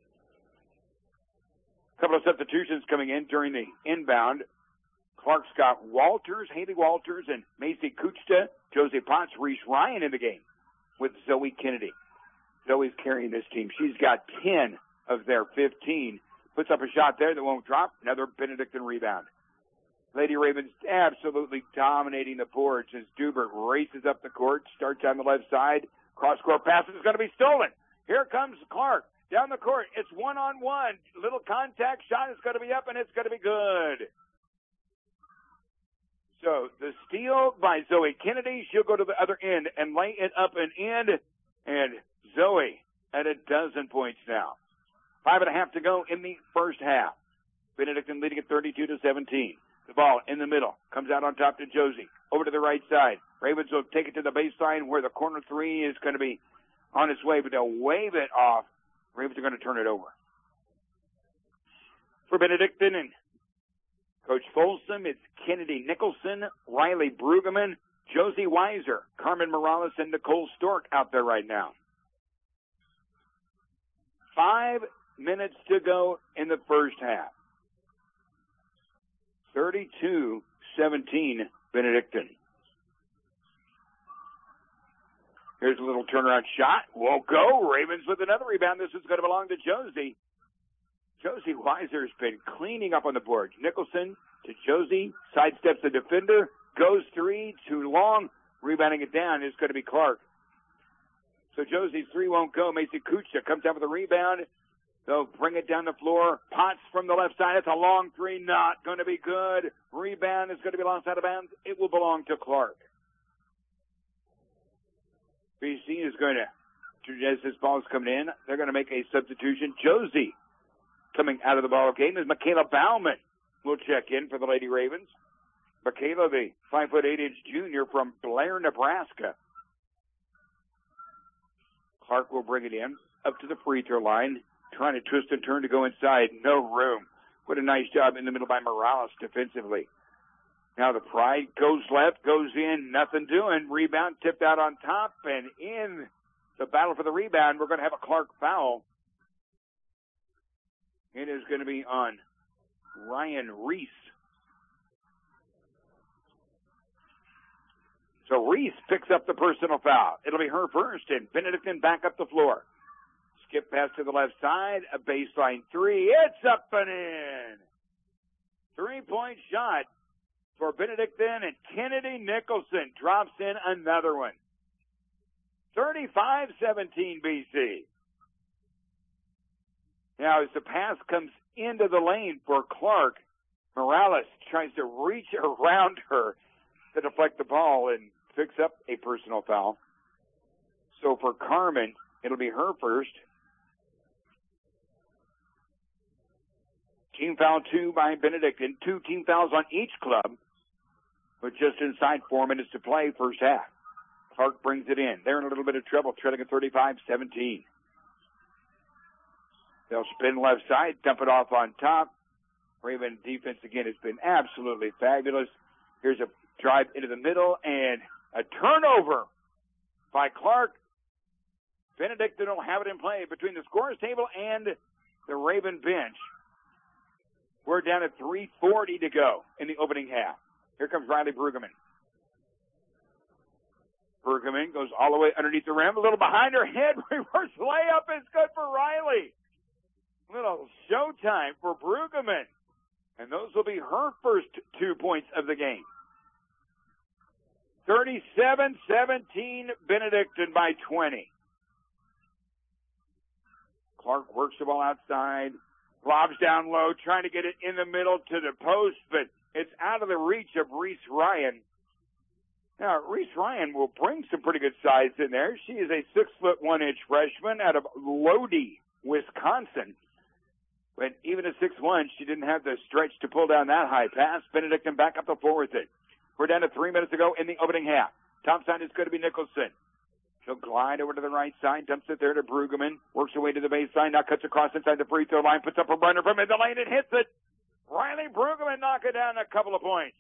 Speaker 4: Couple of substitutions coming in during the inbound. Clark's got Walters, Haley Walters, and Macy Kuchta, Josie Potts, Reese Ryan in the game with Zoe Kennedy. Zoe's carrying this team. She's got 10 of their 15. Puts up a shot there that won't drop. Another Benedictine rebound. Lady Ravens absolutely dominating the boards as Dubert races up the court, starts on the left side. Cross-court pass is going to be stolen. Here comes Clark down the court. It's one-on-one. Little contact shot is going to be up, and it's going to be good. So the steal by Zoe Kennedy. She'll go to the other end and lay it up and in. And Zoe at 12 points now. 5.5 to go in the first half. Benedictine leading at 32-17. The ball in the middle. Comes out on top to Josie. Over to the right side. Ravens will take it to the baseline where the corner three is going to be on its way, but they'll wave it off. Ravens are going to turn it over. For Benedictine and Coach Folsom, it's Kennedy Nicholson, Riley Brueggemann, Josie Weiser, Carmen Morales, and Nicole Stork out there right now. 5 minutes to go in the first half. 32-17 Benedictine. Here's a little turnaround shot. Won't go. Ravens with another rebound. This is going to belong to Josie. Josie Weiser has been cleaning up on the board. Nicholson to Josie. Sidesteps the defender. Goes three. Too long. Rebounding it down is going to be Clark. So Josie's three won't go. Macy Kucha comes down with a rebound. They'll bring it down the floor. Potts from the left side. It's a long three. Not going to be good. Rebound is going to be lost out of bounds. It will belong to Clark. BC is going to, as this ball is coming in, they're going to make a substitution. Josie coming out of the ball game is Michaela Bauman will check in for the Lady Ravens. Michaela, the 5'8" junior from Blair, Nebraska. Clark will bring it in up to the free throw line, trying to twist and turn to go inside. No room. What a nice job in the middle by Morales defensively. Now the Pride goes left, goes in, nothing doing. Rebound tipped out on top, and in the battle for the rebound, we're going to have a Clark foul. It is going to be on Ryan Reese. So Reese picks up the personal foul. It'll be her first, and Benedictine back up the floor. Skip pass to the left side, a baseline three. It's up and in. 3-point shot for Benedictine, and Kennedy Nicholson drops in another one. 35-17 BC. Now as the pass comes into the lane for Clark, Morales tries to reach around her to deflect the ball and picks up a personal foul. So for Carmen, it'll be her first. Team foul 2 by Benedictine. 2 team fouls on each club, with just inside 4 minutes to play first half. Clark brings it in. They're in a little bit of trouble, trailing at 35-17. They'll spin left side, dump it off on top. Raven defense again has been absolutely fabulous. Here's a drive into the middle and a turnover by Clark. Benedictine will have it in play between the scorer's table and the Raven bench. We're down at 3:40 to go in the opening half. Here comes Riley Brueggemann. Brueggemann goes all the way underneath the rim, a little behind her head. Reverse layup is good for Riley. Little showtime for Brueggemann. And those will be her first 2 points of the game. 37-17, Benedictine by 20. Clark works the ball outside, lobs down low, trying to get it in the middle to the post, but it's out of the reach of Reese Ryan. Now, Reese Ryan will bring some pretty good size in there. She is a 6'1" freshman out of Lodi, Wisconsin. But even at 6'1", she didn't have the stretch to pull down that high pass. Benedictine back up the floor with it. We're down to 3 minutes to go in the opening half. Top side is going to be Nicholson. She'll glide over to the right side, dumps it there to Brueggemann, works her way to the baseline, now cuts across inside the free throw line, puts up a runner from in the lane and hits it. Riley Brueggemann knocking down a couple of points.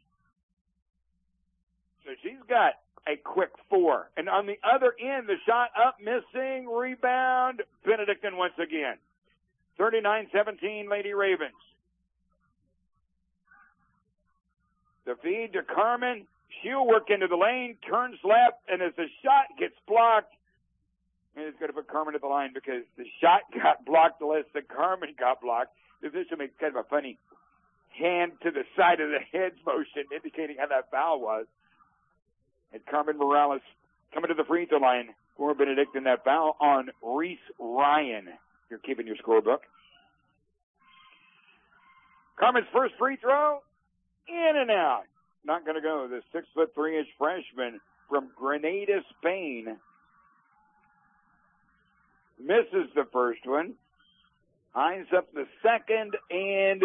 Speaker 4: So she's got a quick 4. And on the other end, the shot up, missing, rebound, Benedictine once again. 39-17, Lady Ravens. The feed to Carmen. She'll work into the lane, turns left, and as the shot gets blocked, and it's going to put Carmen at the line because the shot got blocked less than Carmen got blocked. The official makes kind of a funny hand to the side of the head motion indicating how that foul was. And Carmen Morales coming to the free throw line for Benedictine. That foul on Reese Ryan. You're keeping your scorebook. Carmen's first free throw, in and out. Not going to go. The 6'3" freshman from Grenada, Spain, misses the first one. Eyes up the second, and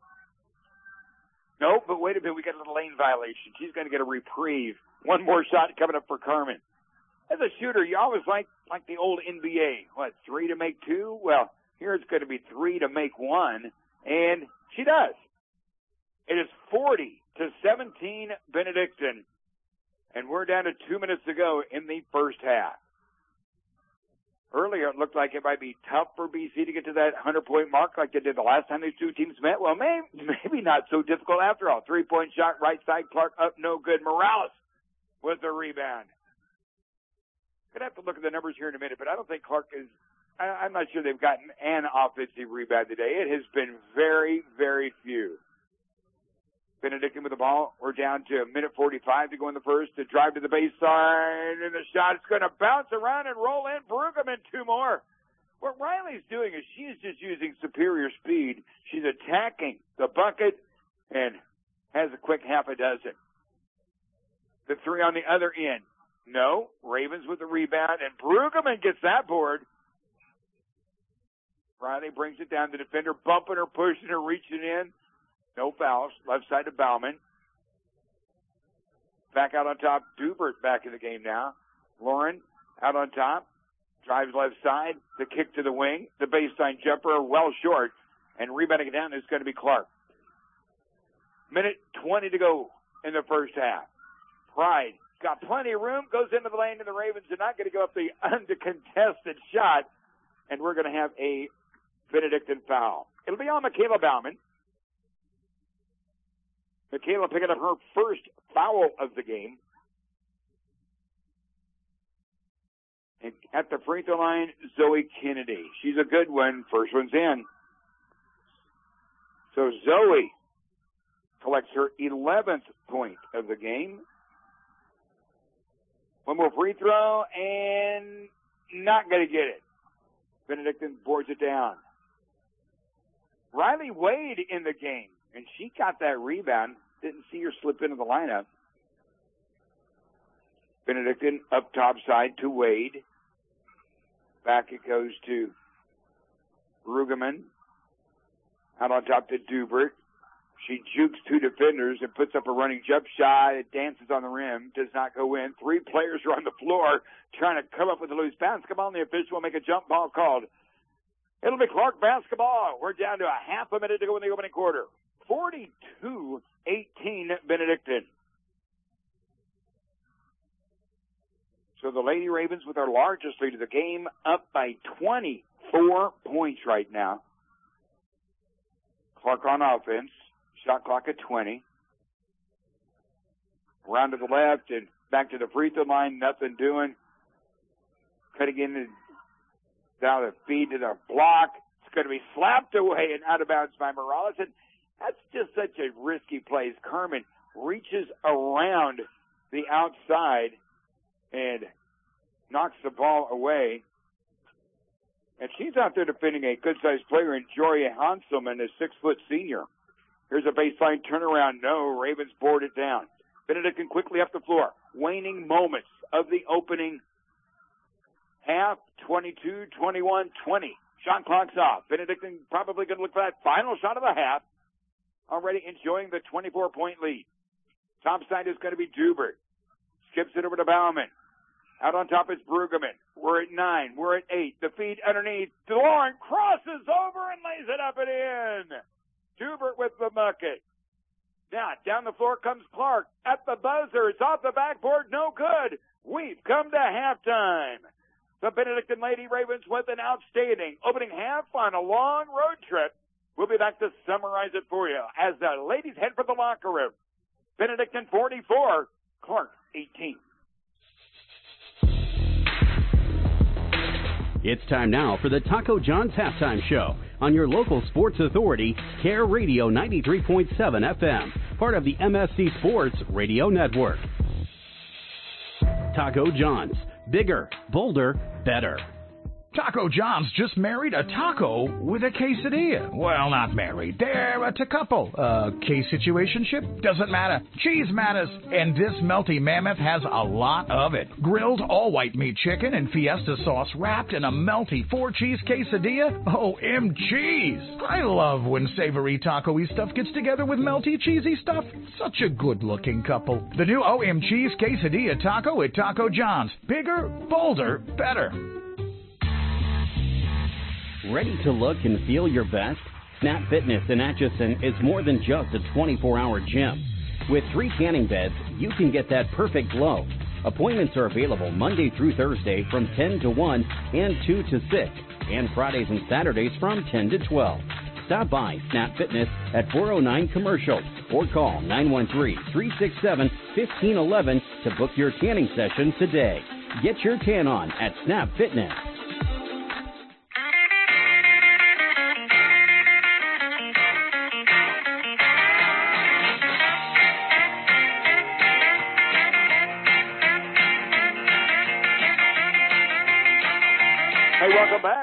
Speaker 4: nope, but wait a minute. We got a little lane violation. She's going to get a reprieve. One more shot coming up for Carmen. As a shooter, you always like the old NBA. What, 3 to make 2? Well, here it's going to be 3 to make 1, and she does. It is 40-17 Benedictine, and we're down to 2 minutes to go in the first half. Earlier, it looked like it might be tough for BC to get to that 100-point mark like they did the last time these two teams met. Well, maybe not so difficult after all. 3-point shot, right side, Clark up, no good. Morales with the rebound. Gonna have to look at the numbers here in a minute, but I don't think Clark is. I'm not sure they've gotten an offensive rebound today. It has been very, very few. Benedictine with the ball. We're down to a minute 45 to go in the first. The drive to the baseline, and the shot is going to bounce around and roll in. Brueggemann, two more. What Riley's doing is she's just using superior speed. She's attacking the bucket and has a quick half a dozen. The three on the other end. No. Ravens with the rebound, and Brueggemann gets that board. Riley brings it down. The defender bumping her, pushing her, reaching in. No fouls. Left side to Bauman. Back out on top. Dubert back in the game now. Lauren out on top. Drives left side. The kick to the wing. The baseline jumper well short. And rebounding it down is going to be Clark. Minute 20 to go in the first half. Pride got plenty of room. Goes into the lane, and the Ravens are not going to go up the uncontested shot. And we're going to have a Benedictine foul. It'll be on Michaela Bauman. Michaela picking up her first foul of the game. And at the free throw line, Zoe Kennedy. She's a good one. First one's in. So Zoe collects her 11th point of the game. One more free throw, and not going to get it. Benedictine boards it down. Riley Wade in the game, and she got that rebound. Didn't see her slip into the lineup. Benedictine up top side to Wade. Back it goes to Brueggemann. Out on top to Dubert. She jukes two defenders and puts up a running jump shot. It dances on the rim. Does not go in. Three players are on the floor trying to come up with a loose basketball, and the official will make a jump ball called. It'll be Clark basketball. We're down to a half a minute to go in the opening quarter. 42-18 Benedictine. So the Lady Ravens with our largest lead of the game, up by 24 points right now. Clark on offense. Shot clock at 20. Round to the left and back to the free throw line. Nothing doing. Cutting in down the feed to the block. It's going to be slapped away and out of bounds by Morales. And that's just such a risky play. Carmen reaches around the outside and knocks the ball away. And she's out there defending a good-sized player in Joria Hanselman, a 6-foot senior. Here's a baseline turnaround. No, Ravens board it down. Benedictine quickly up the floor. Waning moments of the opening half. 22, 21, 20. Shot clock's off. Benedictine probably going to look for that final shot of the half. Already enjoying the 24-point lead. Top side is going to be Dubert. Skips it over to Bauman. Out on top is Brueggemann. We're at 9. We're at 8. The feed underneath. Lauren crosses over and lays it up and in. Dubert with the bucket. Now, down the floor comes Clark. At the buzzer. It's off the backboard. No good. We've come to halftime. The Benedictine Lady Ravens with an outstanding opening half on a long road trip. We'll be back to summarize it for you as the ladies head for the locker room. Benedictine 44, Clark 18.
Speaker 1: It's time now for the Taco John's Halftime Show on your local sports authority, Care Radio 93.7 FM, part of the MSC Sports Radio Network. Taco John's, bigger, bolder, better.
Speaker 5: Taco John's just married a taco with a quesadilla. Well, not married. They're a couple. Case situationship? Doesn't matter. Cheese matters. And this melty mammoth has a lot of it. Grilled all-white meat chicken and fiesta sauce wrapped in a melty 4-cheese quesadilla. OMGs! I love when savory taco-y stuff gets together with melty cheesy stuff. Such a good-looking couple. The new OMGs quesadilla taco at Taco John's. Bigger, bolder, better.
Speaker 1: Ready to look and feel your best? Snap Fitness in Atchison is more than just a 24-hour gym. With 3 tanning beds, you can get that perfect glow. Appointments are available Monday through Thursday from 10 to 1 and 2 to 6, and Fridays and Saturdays from 10 to 12. Stop by Snap Fitness at 409 Commercial or call 913-367-1511 to book your tanning session today. Get your tan on at Snap Fitness.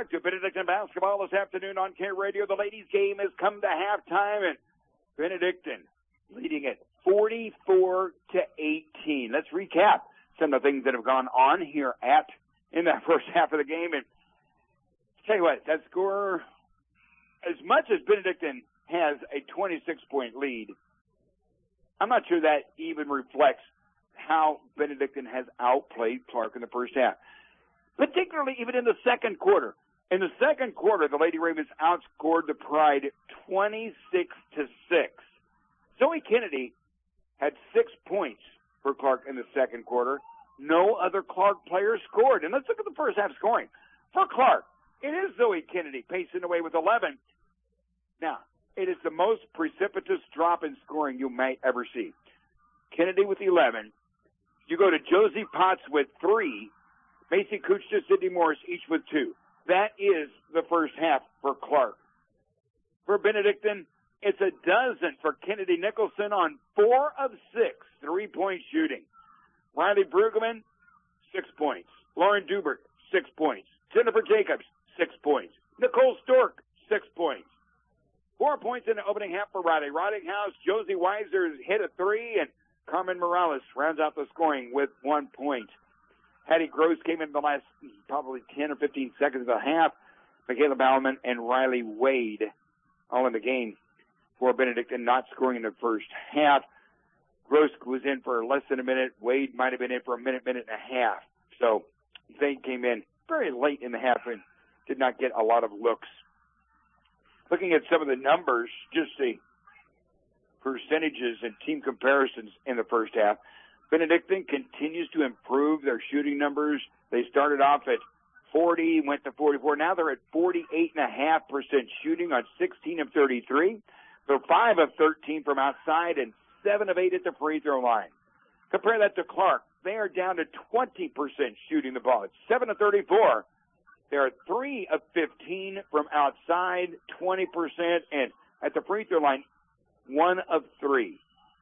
Speaker 4: Clark to Benedictine basketball this afternoon on K Radio. The ladies' game has come to halftime, and Benedictine leading it 44-18. Let's recap some of the things that have gone on here in that first half of the game. And tell you what, that score, as much as Benedictine has a 26-point lead, I'm not sure that even reflects how Benedictine has outplayed Clark in the first half, particularly even in the second quarter. In the second quarter, the Lady Ravens outscored the Pride 26-6. Zoe Kennedy had 6 points for Clark in the second quarter. No other Clark players scored. And let's look at the first half scoring. For Clark, it is Zoe Kennedy pacing away with 11. Now, it is the most precipitous drop in scoring you might ever see. Kennedy with 11. You go to Josie Potts with 3. Macy Kuchta, Sydney Morris, each with 2. That is the first half for Clark. For Benedictine, it's a dozen for Kennedy Nicholson on 4 of 6 3-point shooting. Riley Brueggemann, 6 points. Lauren Dubert, 6 points. Jennifer Jacobs, 6 points. Nicole Stork, 6 points. 4 points in the opening half for Riley Ridinghouse. Josie Weiser hit a 3, and Carmen Morales rounds out the scoring with 1 point. Hattie Gross came in the last probably 10 or 15 seconds of the half. Michaela Bauman and Riley Wade all in the game for Benedictine, not scoring in the first half. Gross was in for less than a minute. Wade might have been in for a minute and a half. So they came in very late in the half and did not get a lot of looks. Looking at some of the numbers, just the percentages and team comparisons in the first half, Benedictine continues to improve their shooting numbers. They started off at 40, went to 44. Now they're at 48.5% shooting on 16 of 33. They're 5 of 13 from outside and 7 of 8 at the free throw line. Compare that to Clark. They are down to 20% shooting the ball. It's 7 of 34. They're 3 of 15 from outside, 20%, and at the free throw line, 1 of 3.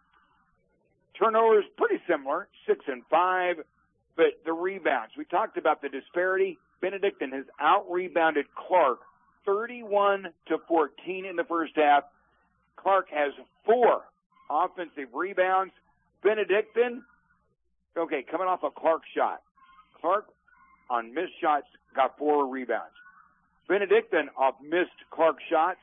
Speaker 4: Turnovers, pretty similar, 6 and 5, but the rebounds. We talked about the disparity. Benedictine has out-rebounded Clark 31-14 in the first half. Clark has 4 offensive rebounds. Benedictine, coming off a Clark shot. Clark on missed shots got 4 rebounds. Benedictine off missed Clark shots,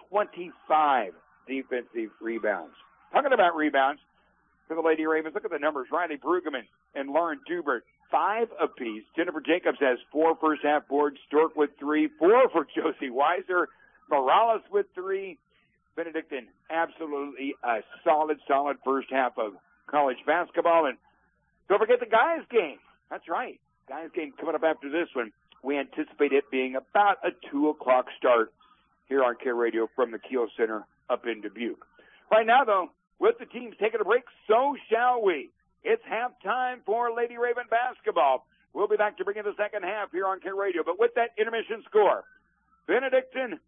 Speaker 4: 25 defensive rebounds. Talking about rebounds for the Lady Ravens, look at the numbers. Riley Brueggemann and Lauren Dubert, 5 apiece. Jennifer Jacobs has 4 first half boards. Stork with 3, 4 for Josie Weiser. Morales with 3. Benedictine, absolutely a solid first half of college basketball. And don't forget the guys' game. That's right. Guys' game coming up after this one. We anticipate it being about a 2 o'clock start here on K Radio from the Kiel Center up in Dubuque. Right now, though, with the teams taking a break, so shall we. It's halftime for Lady Raven basketball. We'll be back to bring in the second half here on K Radio. But with that intermission score, Benedictine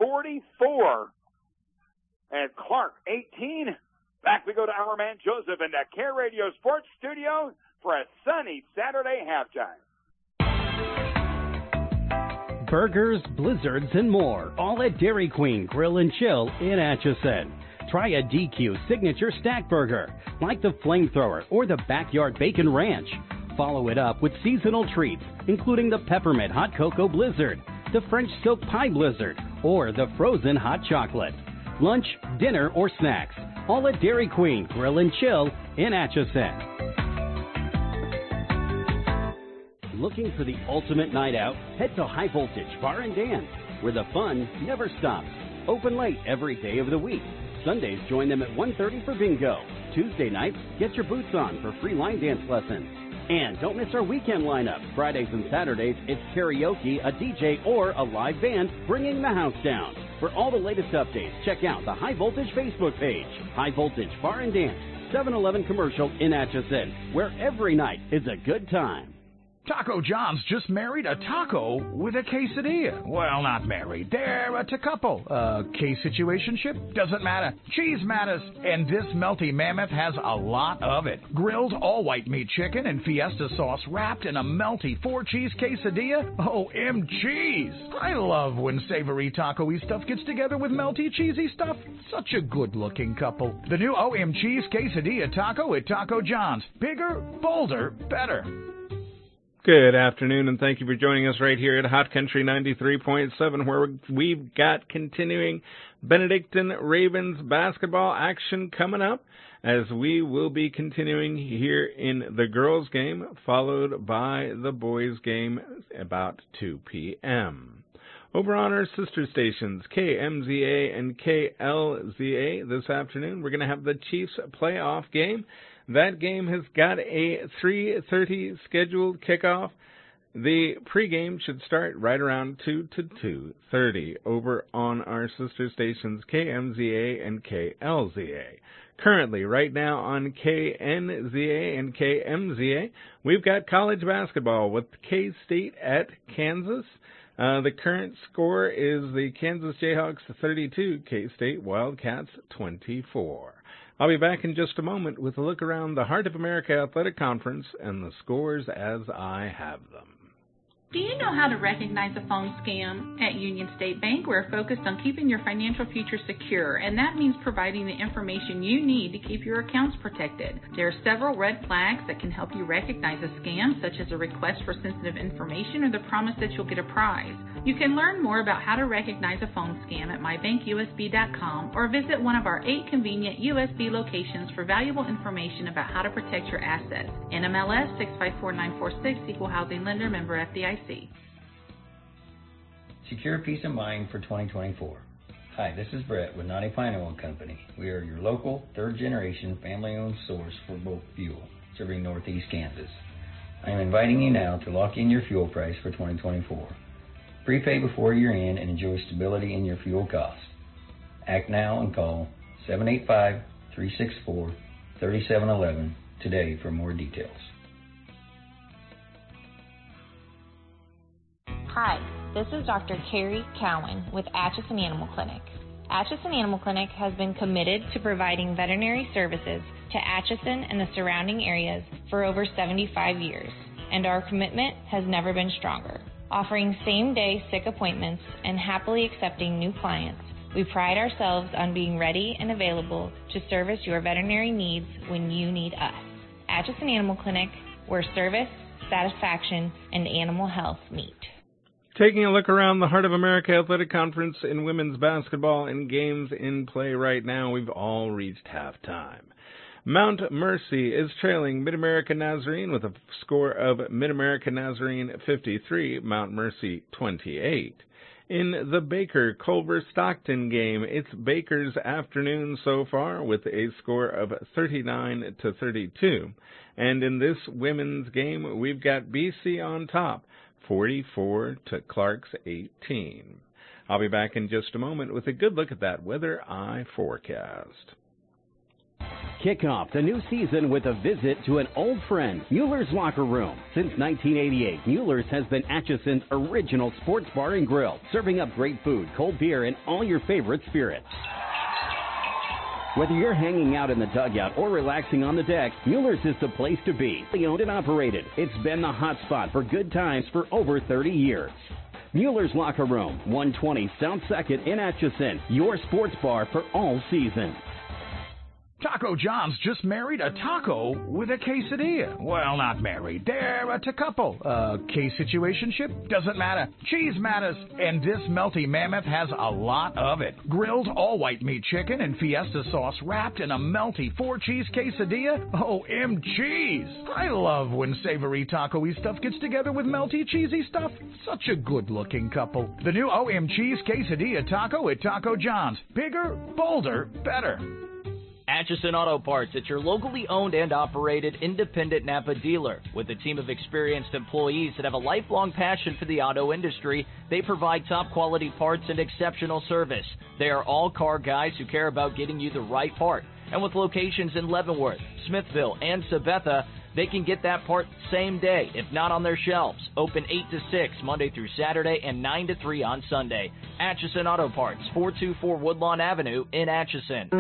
Speaker 4: 44 and Clark 18. Back we go to our man Joseph in the K Radio Sports Studio for a sunny Saturday halftime.
Speaker 1: Burgers, blizzards, and more, all at Dairy Queen Grill and Chill in Atchison. Try a DQ signature stack burger, like the Flamethrower or the Backyard Bacon Ranch. Follow it up with seasonal treats, including the Peppermint Hot Cocoa Blizzard, the French Silk Pie Blizzard, or the Frozen Hot Chocolate. Lunch, dinner, or snacks, all at Dairy Queen Grill and Chill in Atchison. Looking for the ultimate night out? Head to High Voltage Bar and Dance, where the fun never stops. Open late every day of the week. Sundays, join them at 1:30 for bingo. Tuesday nights, get your boots on for free line dance lessons. And don't miss our weekend lineup. Fridays and Saturdays, it's karaoke, a DJ, or a live band bringing the house down. For all the latest updates, check out the High Voltage Facebook page. High Voltage Bar and Dance, 7-Eleven commercial in Atchison, where every night is a good time.
Speaker 5: Taco John's just married a taco with a quesadilla. Well, not married. They're a couple. K-situationship? Doesn't matter. Cheese matters. And this melty mammoth has a lot of it. Grilled all-white meat chicken and fiesta sauce wrapped in a melty 4-cheese quesadilla. OMGs! I love when savory taco-y stuff gets together with melty cheesy stuff. Such a good-looking couple. The new OMGs quesadilla taco at Taco John's. Bigger, bolder, better.
Speaker 9: Good afternoon, and thank you for joining us right here at Hot Country 93.7, where we've got continuing Benedictine Ravens basketball action coming up, as we will be continuing here in the girls' game, followed by the boys' game about 2 p.m. Over on our sister stations, KMZA and KLZA, this afternoon, we're going to have the Chiefs playoff game. That game has got a 3:30 scheduled kickoff. The pregame should start right around 2 to 2:30 over on our sister stations KMZA and KLZA. Currently, right now on KNZA and KMZA, we've got college basketball with K-State at Kansas. The current score is the Kansas Jayhawks 32, K-State Wildcats 24. I'll be back in just a moment with a look around the Heart of America Athletic Conference and the scores as I have them.
Speaker 10: Do you know how to recognize a phone scam? At Union State Bank, we're focused on keeping your financial future secure, and that means providing the information you need to keep your accounts protected. There are several red flags that can help you recognize a scam, such as a request for sensitive information or the promise that you'll get a prize. You can learn more about how to recognize a phone scam at mybankusb.com or visit one of our 8 convenient USB locations for valuable information about how to protect your assets. NMLS 654946, Equal Housing Lender, member FDIC.
Speaker 2: Secure peace of mind for 2024. Hi, this is Brett with Naughty Pine Oil Company. We are your local, third-generation, family-owned source for bulk fuel, serving Northeast Kansas. I am inviting you now to lock in your fuel price for 2024. Prepay before year-end and enjoy stability in your fuel costs. Act now and call 785-364-3711 today for more details.
Speaker 11: Hi, this is Dr. Carrie Cowan with Atchison Animal Clinic. Atchison Animal Clinic has been committed to providing veterinary services to Atchison and the surrounding areas for over 75 years, and our commitment has never been stronger. Offering same-day sick appointments and happily accepting new clients, we pride ourselves on being ready and available to service your veterinary needs when you need us. Atchison Animal Clinic, where service, satisfaction, and animal health meet.
Speaker 9: Taking a look around the Heart of America Athletic Conference in women's basketball and games in play right now, we've all reached halftime. Mount Mercy is trailing Mid-America Nazarene with a score of Mid-America Nazarene 53, Mount Mercy 28. In the Baker-Culver-Stockton game, it's Baker's afternoon so far with a score of 39 to 32. And in this women's game, we've got BC on top, 44 to Clark's 18. I'll be back in just a moment with a good look at that weather eye forecast.
Speaker 1: Kick off the new season with a visit to an old friend, Mueller's Locker Room. Since 1988, Mueller's has been Atchison's original sports bar and grill, serving up great food, cold beer, and all your favorite spirits. Whether you're hanging out in the dugout or relaxing on the deck, Mueller's is the place to be. Owned and operated, it's been the hot spot for good times for over 30 years. Mueller's Locker Room, 120 South 2nd in Atchison, your sports bar for all seasons.
Speaker 5: Taco John's just married a taco with a quesadilla. Well, not married. They're a couple. K-situationship? Doesn't matter. Cheese matters. And this melty mammoth has a lot of it. Grilled all-white meat chicken and fiesta sauce wrapped in a melty 4-cheese quesadilla. OMGs! I love when savory taco-y stuff gets together with melty cheesy stuff. Such a good-looking couple. The new OMGs quesadilla taco at Taco John's. Bigger, bolder, better.
Speaker 6: Atchison Auto Parts, it's your locally owned and operated independent Napa dealer. With a team of experienced employees that have a lifelong passion for the auto industry, they provide top quality parts and exceptional service. They are all car guys who care about getting you the right part. And with locations in Leavenworth, Smithville, and Sabetha, they can get that part same day, if not on their shelves. Open 8 to 6 Monday through Saturday and 9 to 3 on Sunday. Atchison Auto Parts, 424 Woodlawn Avenue in Atchison.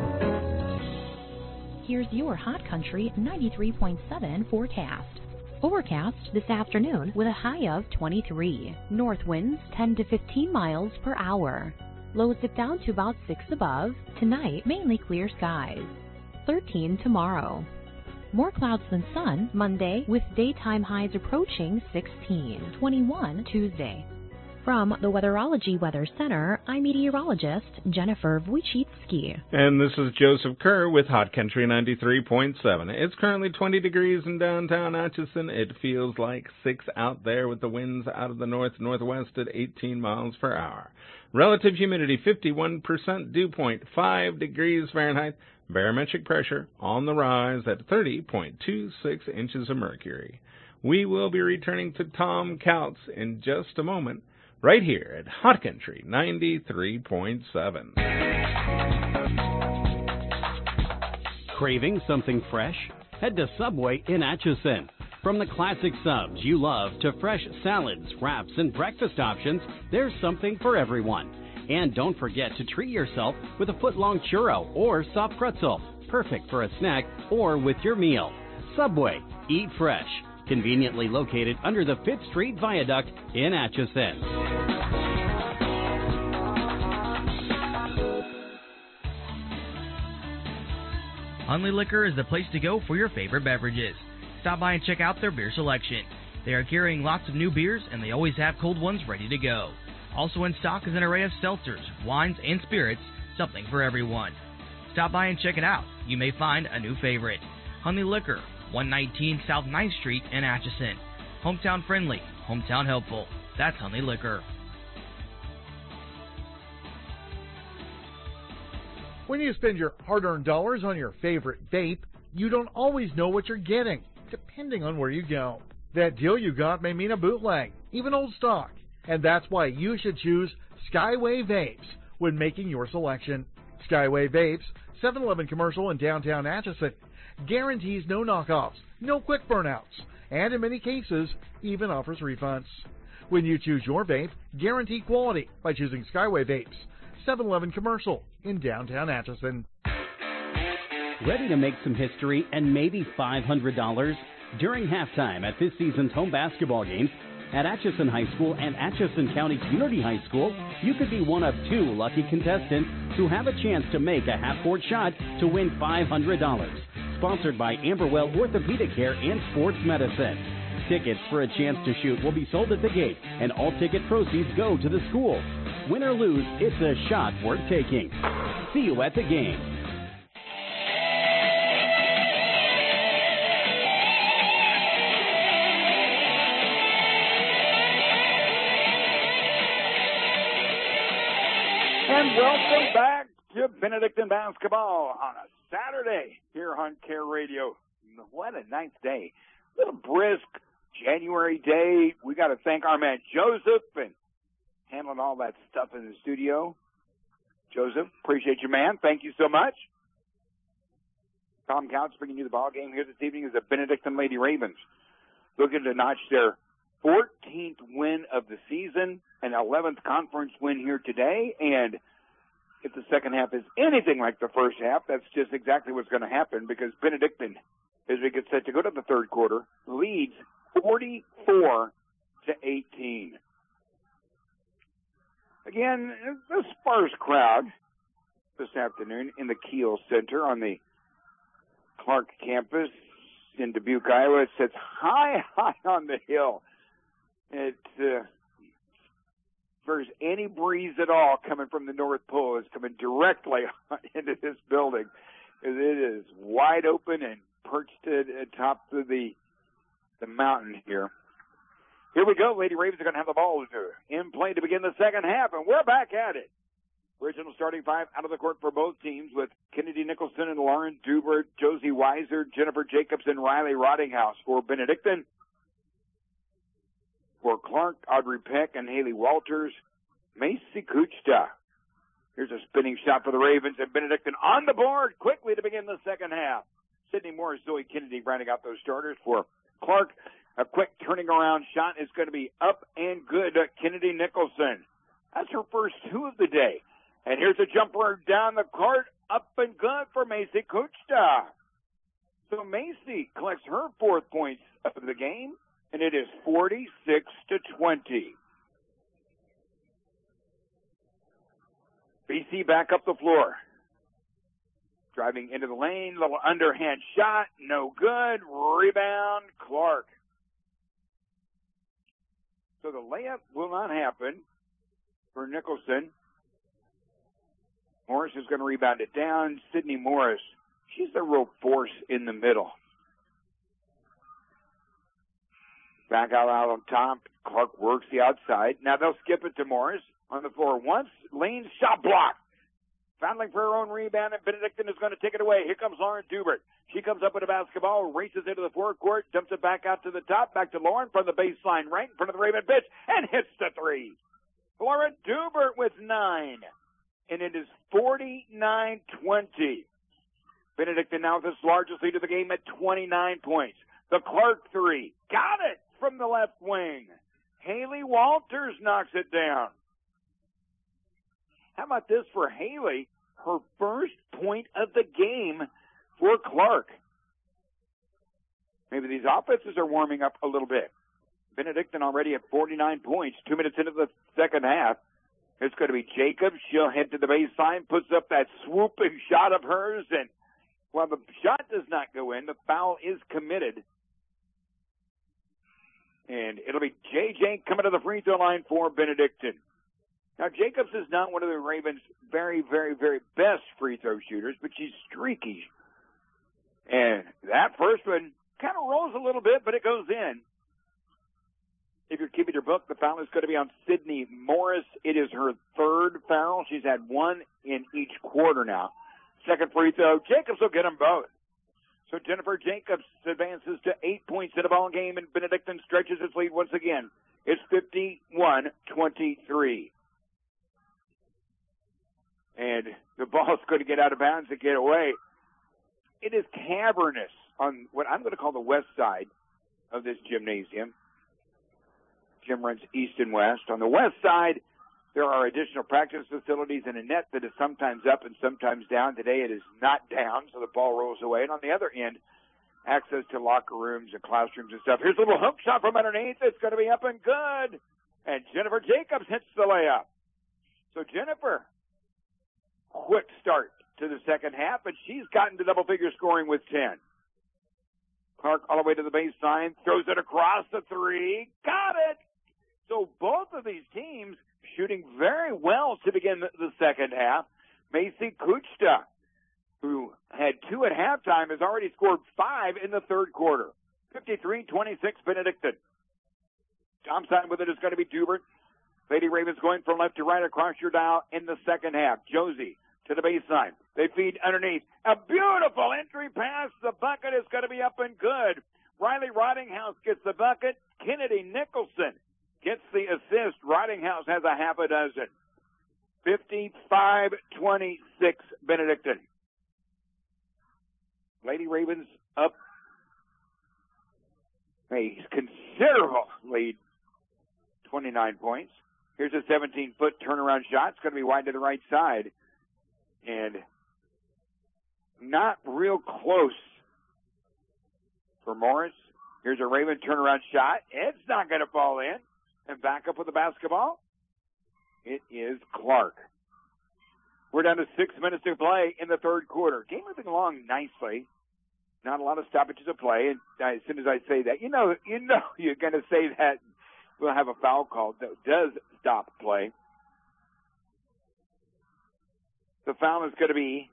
Speaker 12: Here's your Hot Country 93.7 forecast. Overcast this afternoon with a high of 23. North winds 10 to 15 miles per hour. Lows dip down to about 6 above. Tonight, mainly clear skies. 13 tomorrow. More clouds than sun Monday with daytime highs approaching 16. 21 Tuesday. From the Weatherology Weather Center, I'm meteorologist Jennifer Wojcicki.
Speaker 9: And this is Joseph Kerr with Hot Country 93.7. It's currently 20 degrees in downtown Atchison. It feels like 6 out there with the winds out of the north-northwest at 18 miles per hour. Relative humidity 51%, dew point 5 degrees Fahrenheit. Barometric pressure on the rise at 30.26 inches of mercury. We will be returning to Tom Kautz in just a moment, right here at Hot Country 93.7.
Speaker 1: Craving something fresh? Head to Subway in Atchison. From the classic subs you love to fresh salads, wraps, and breakfast options, there's something for everyone. And don't forget to treat yourself with a foot-long churro or soft pretzel, perfect for a snack or with your meal. Subway, eat fresh. Conveniently located under the 5th Street Viaduct in Atchison.
Speaker 7: Hunley Liquor is the place to go for your favorite beverages. Stop by and check out their beer selection. They are carrying lots of new beers, and they always have cold ones ready to go. Also in stock is an array of seltzers, wines, and spirits, something for everyone. Stop by and check it out. You may find a new favorite. Hunley Liquor, 119 South 9th Street in Atchison. Hometown friendly, hometown helpful. That's Hunley Liquor.
Speaker 8: When you spend your hard-earned dollars on your favorite vape, you don't always know what you're getting, depending on where you go. That deal you got may mean a bootleg, even old stock. And that's why you should choose Skyway Vapes when making your selection. Skyway Vapes, 7-Eleven commercial in downtown Atchison, guarantees no knockoffs, no quick burnouts, and in many cases, even offers refunds. When you choose your vape, guarantee quality by choosing Skyway Vapes, 7-Eleven commercial in downtown Atchison.
Speaker 1: Ready to make some history and maybe $500? During halftime at this season's home basketball games at Atchison High School and Atchison County Community High School, you could be one of 2 lucky contestants who have a chance to make a half-court shot to win $500. Sponsored by Amberwell Orthopedic Care and Sports Medicine. Tickets for a chance to shoot will be sold at the gate, and all ticket proceeds go to the school. Win or lose, it's a shot worth taking. See you at the game.
Speaker 4: And welcome back to Benedictine Basketball on a Saturday here on Care Radio. What a nice day. A little brisk January day. We got to thank our man Joseph and handling all that stuff in the studio. Joseph, appreciate you, man. Thank you so much. Tom Kautz bringing you the ball game here this evening is the Benedictine Lady Ravens, looking to notch their 14th win of the season, an 11th conference win here today, and if the second half is anything like the first half, that's just exactly what's going to happen, because Benedictine, as we get set to go to the third quarter, leads 44-18. Again, the sparse crowd this afternoon in the Kiel Center on the Clark campus in Dubuque, Iowa. It sits high on the hill. If there's any breeze at all coming from the North Pole, it's coming directly into this building. It is wide open and perched atop of the mountain here. Here we go. Lady Ravens are going to have the ball in play to begin the second half, and we're back at it. Original starting 5 out of the court for both teams with Kennedy Nicholson and Lauren Dubert, Josie Weiser, Jennifer Jacobs, and Riley Rottinghouse for Benedictine. For Clark, Audrey Peck and Haley Walters, Macy Kuchta Here's a spinning shot for the Ravens, and Benedictine on the board quickly to begin the second half. Sydney Morris, Zoe Kennedy rounding out those starters for Clark. A quick turning around shot is going to be up and good. Kennedy Nicholson. That's her first 2 of the day. And here's a jumper down the court, up and good for Macy Kuchta. So Macy collects her 4th points of the game, and it is 46-20. BC back up the floor. Driving into the lane, little underhand shot, no good. Rebound, Clark. So the layup will not happen for Nicholson. Morris is going to rebound it down. Sydney Morris, she's the real force in the middle. Back out on top. Clark works the outside. Now they'll skip it to Morris on the floor once. Lane shot blocked. Fouling for her own rebound, and Benedictine is going to take it away. Here comes Lauren Dubert. She comes up with a basketball, races into the forecourt, dumps it back out to the top, back to Lauren from the baseline right in front of the Raven bench, and hits the 3. Lauren Dubert with 9. And it is 49-20. Benedictine now with its largest lead of the game at 29 points. The Clark 3. Got it from the left wing. Haley Walters knocks it down. How about this for Haley? Her first point of the game for Clark. Maybe these offenses are warming up a little bit. Benedictine already at 49 points, 2 minutes into the second half. It's going to be Jacobs. She'll head to the baseline, puts up that swooping shot of hers, and while the shot does not go in, the foul is committed. And it'll be JJ coming to the free throw line for Benedictine. Now, Jacobs is not one of the Ravens' very, very, very best free throw shooters, but she's streaky. And that first one kind of rolls a little bit, but it goes in. If you're keeping your book, the foul is going to be on Sydney Morris. It is her 3rd foul. She's had 1 in each quarter now. Second free throw, Jacobs will get them both. So Jennifer Jacobs advances to 8 points in a ball game, and Benedictine stretches its lead once again. It's 51-23. And the ball's going to get out of bounds and get away. It is cavernous on what I'm going to call the west side of this gymnasium. Gym runs east and west. On the west side, there are additional practice facilities and a net that is sometimes up and sometimes down. Today it is not down, so the ball rolls away. And on the other end, access to locker rooms and classrooms and stuff. Here's a little hook shot from underneath. It's going to be up and good. And Jennifer Jacobs hits the layup. So Jennifer, quick start to the second half, but she's gotten to double-figure scoring with 10. Clark all the way to the baseline, throws it across the 3. Got it! So both of these teams shooting very well to begin the second half. Macy Kuchta, who had 2 at halftime, has already scored 5 in the third quarter. 53-26 Benedictine. Topside with it is going to be Dubert. Lady Ravens going from left to right across your dial in the second half. Josie to the baseline. They feed underneath. A beautiful entry pass. The bucket is going to be up and good. Riley Rottinghouse gets the bucket. Kennedy Nicholson gets the assist. Rottinghouse has a half a dozen. 55-26 Benedictine. Lady Ravens up a considerable lead, 29 points. Here's a 17-foot turnaround shot. It's going to be wide to the right side. And not real close for Morris. Here's a Raven turnaround shot. It's not going to fall in. And back up with the basketball. It is Clark. We're down to 6 minutes to play in the third quarter. Game moving along nicely. Not a lot of stoppages of play. And as soon as I say that, you know you're going to say that we'll have a foul call that does stop play. The foul is going to be,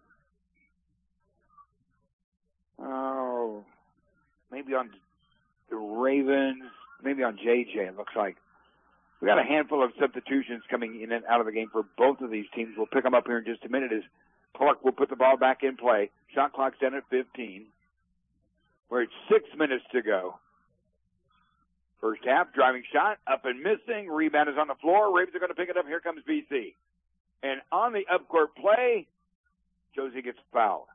Speaker 4: maybe on the Ravens, maybe on JJ, it looks like. We got a handful of substitutions coming in and out of the game for both of these teams. We'll pick them up here in just a minute as Clark will put the ball back in play. Shot clock's down at 15. We're at 6 minutes to go. First half, driving shot, up and missing. Rebound is on the floor. Ravens are going to pick it up. Here comes BC. And on the up-court play, Josie gets fouled.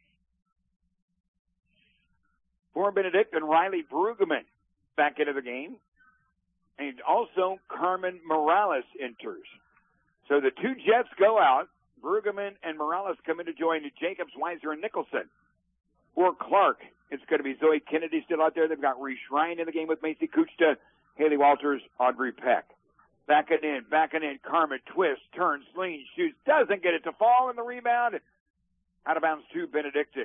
Speaker 4: For Benedictine, Riley Brueggemann back into the game. And also Carmen Morales enters. So the two Jets go out. Brueggemann and Morales come in to join Jacobs, Weiser, and Nicholson. For Clark, it's going to be Zoe Kennedy still out there. They've got Reese Ryan in the game with Macy Kuchta, Haley Walters, Audrey Peck. Backing in. Carmen twists, turns, leans, shoots, doesn't get it to fall, and the rebound out of bounds to Benedictine.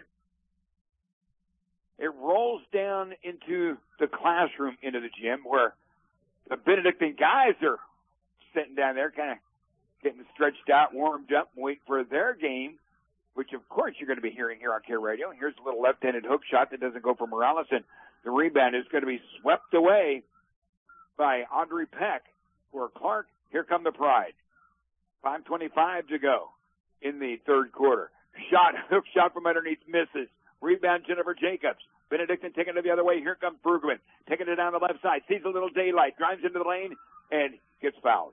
Speaker 4: It rolls down into the classroom, into the gym, where the Benedictine guys are sitting down there, kind of getting stretched out, warmed up, waiting for their game, which, of course, you're going to be hearing here on Care Radio. Here's a little left-handed hook shot that doesn't go for Morales, and the rebound is going to be swept away by Audrey Peck. For Clark, here come the Pride. 5:25 to go in the third quarter. Hook shot from underneath, misses. Rebound, Jennifer Jacobs. Benedictine taking it the other way. Here comes Brueggemann. Taking it down the left side. Sees a little daylight. Drives into the lane and gets fouled.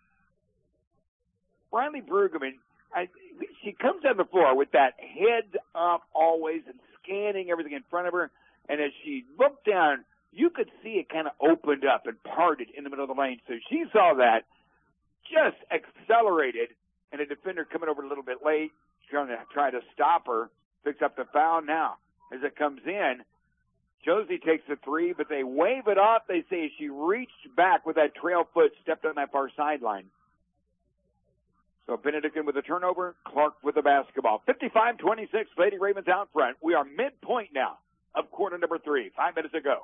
Speaker 4: Riley Brueggemann, she comes on the floor with that head up always and scanning everything in front of her. And as she looked down, you could see it kind of opened up and parted in the middle of the lane. So she saw that, just accelerated, and a defender coming over a little bit late, trying to try to stop her, picks up the foul. Now, as it comes in, Josie takes the three, but they wave it off. They say she reached back with that trail foot, stepped on that far sideline. So Benedictine with a turnover, Clark with the basketball. 55-26, Lady Ravens out front. We are midpoint now of quarter number 3. 5 minutes to go.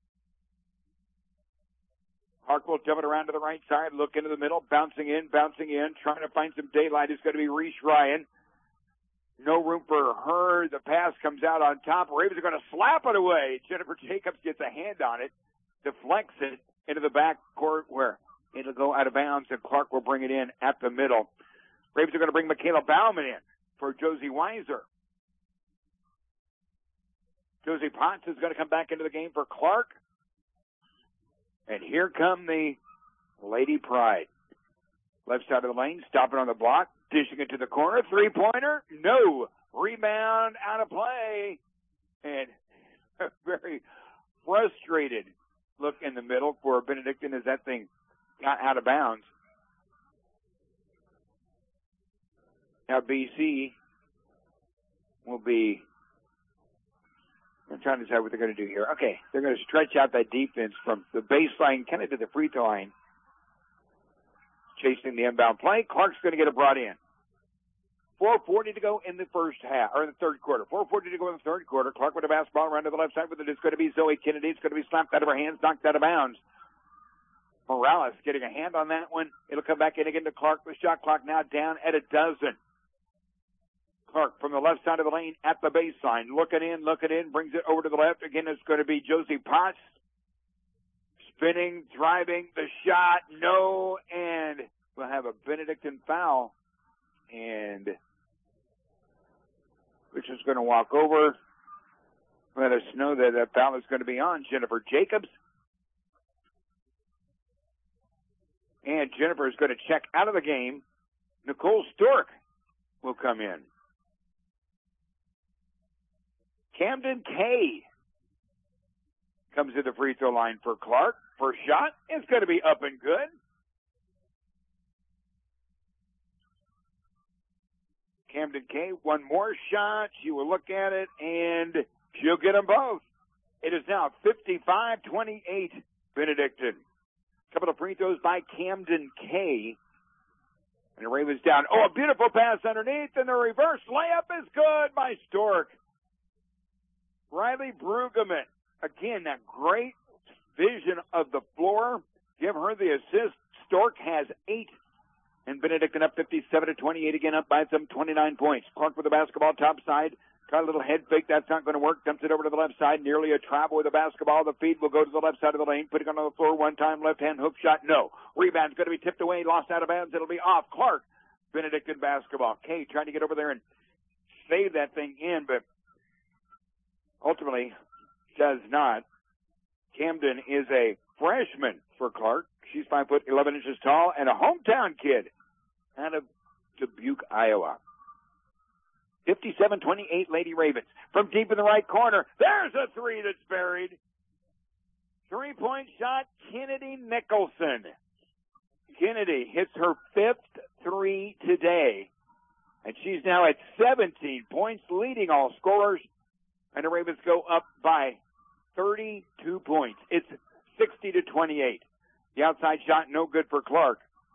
Speaker 4: Clark will jump it around to the right side, look into the middle, bouncing in, trying to find some daylight. It's going to be Reese Ryan. No room for her. The pass comes out on top. Ravens are going to slap it away. Jennifer Jacobs gets a hand on it, deflects it into the back court where it'll go out of bounds, and Clark will bring it in at the middle. Ravens are going to bring Michaela Bauman in for Josie Weiser. Josie Potts is going to come back into the game for Clark. And here come the Lady Pride. Left side of the lane, stopping on the block, dishing it to the corner. Three-pointer, no. Rebound, out of play. And a very frustrated look in the middle for Benedictine as that thing got out of bounds. Now BC will be, I'm trying to decide what they're going to do here. Okay, they're going to stretch out that defense from the baseline kind of to the free throw line. Chasing the inbound play. Clark's going to get it brought in. 4:40 to go in the first half, or in the third quarter. 4:40 to go in the third quarter. Clark with a basketball around to the left side with it. It's going to be Zoe Kennedy. It's going to be slapped out of her hands, knocked out of bounds. Morales getting a hand on that one. It'll come back in again to Clark. The shot clock now down at a dozen. Clark from the left side of the lane at the baseline. Looking in, brings it over to the left. Again, it's going to be Josie Potts. Spinning, driving, the shot, no, and we'll have a Benedictine foul. And which is going to walk over. Let us know that that foul is going to be on Jennifer Jacobs. And Jennifer is going to check out of the game. Nicole Stork will come in. Camden Kay comes to the free throw line for Clark. First shot is going to be up and good. Camden Kay, one more shot. She will look at it, and she'll get them both. It is now 55-28 Benedictine. Couple of free throws by Camden Kay. And the Ravens down. Oh, a beautiful pass underneath, and the reverse layup is good by Stork. Riley Brueggemann. Again, that great vision of the floor. Give her the assist. Stork has 8. And Benedictine up 57-28, again up by some 29 points. Clark with the basketball top side. Got a little head fake. That's not going to work. Dumps it over to the left side. Nearly a travel with the basketball. The feed will go to the left side of the lane. Putting it on the floor one time. Left-hand hook shot. No. Rebound's going to be tipped away. Lost out of bounds. It'll be off. Clark. Benedictine basketball. Kay trying to get over there and save that thing in, but ultimately does not. Camden is a freshman for Clark. She's 5'11" tall and a hometown kid out of Dubuque, Iowa. 57-28 Lady Ravens. From deep in the right corner, there's a three that's buried. 3-point shot, Kennedy Nicholson. Kennedy hits her 5th three today, and she's now at 17 points, leading all scorers, and the Ravens go up by 32 points. It's 60-28. The outside shot, no good for Clark.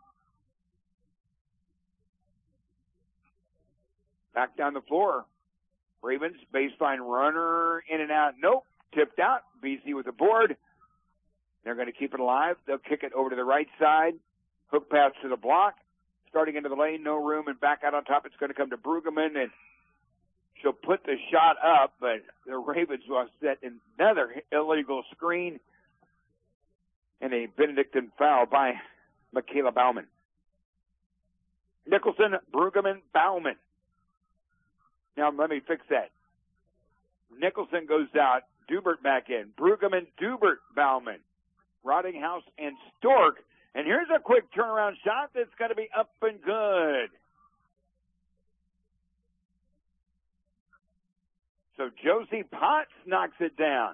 Speaker 4: Back down the floor. Ravens, baseline runner, in and out. Nope, tipped out. BC with the board. They're going to keep it alive. They'll kick it over to the right side. Hook pass to the block. Starting into the lane, no room, and back out on top. It's going to come to Brueggemann, and she'll put the shot up, but the Ravens will set another illegal screen and a Benedictine foul by Michaela Bauman. Nicholson, Brueggemann, Bauman. Now let me fix that. Nicholson goes out, Dubert back in. Brueggemann, Dubert, Bauman. Rottinghouse and Stork. And here's a quick turnaround shot that's going to be up and good. So Josie Potts knocks it down.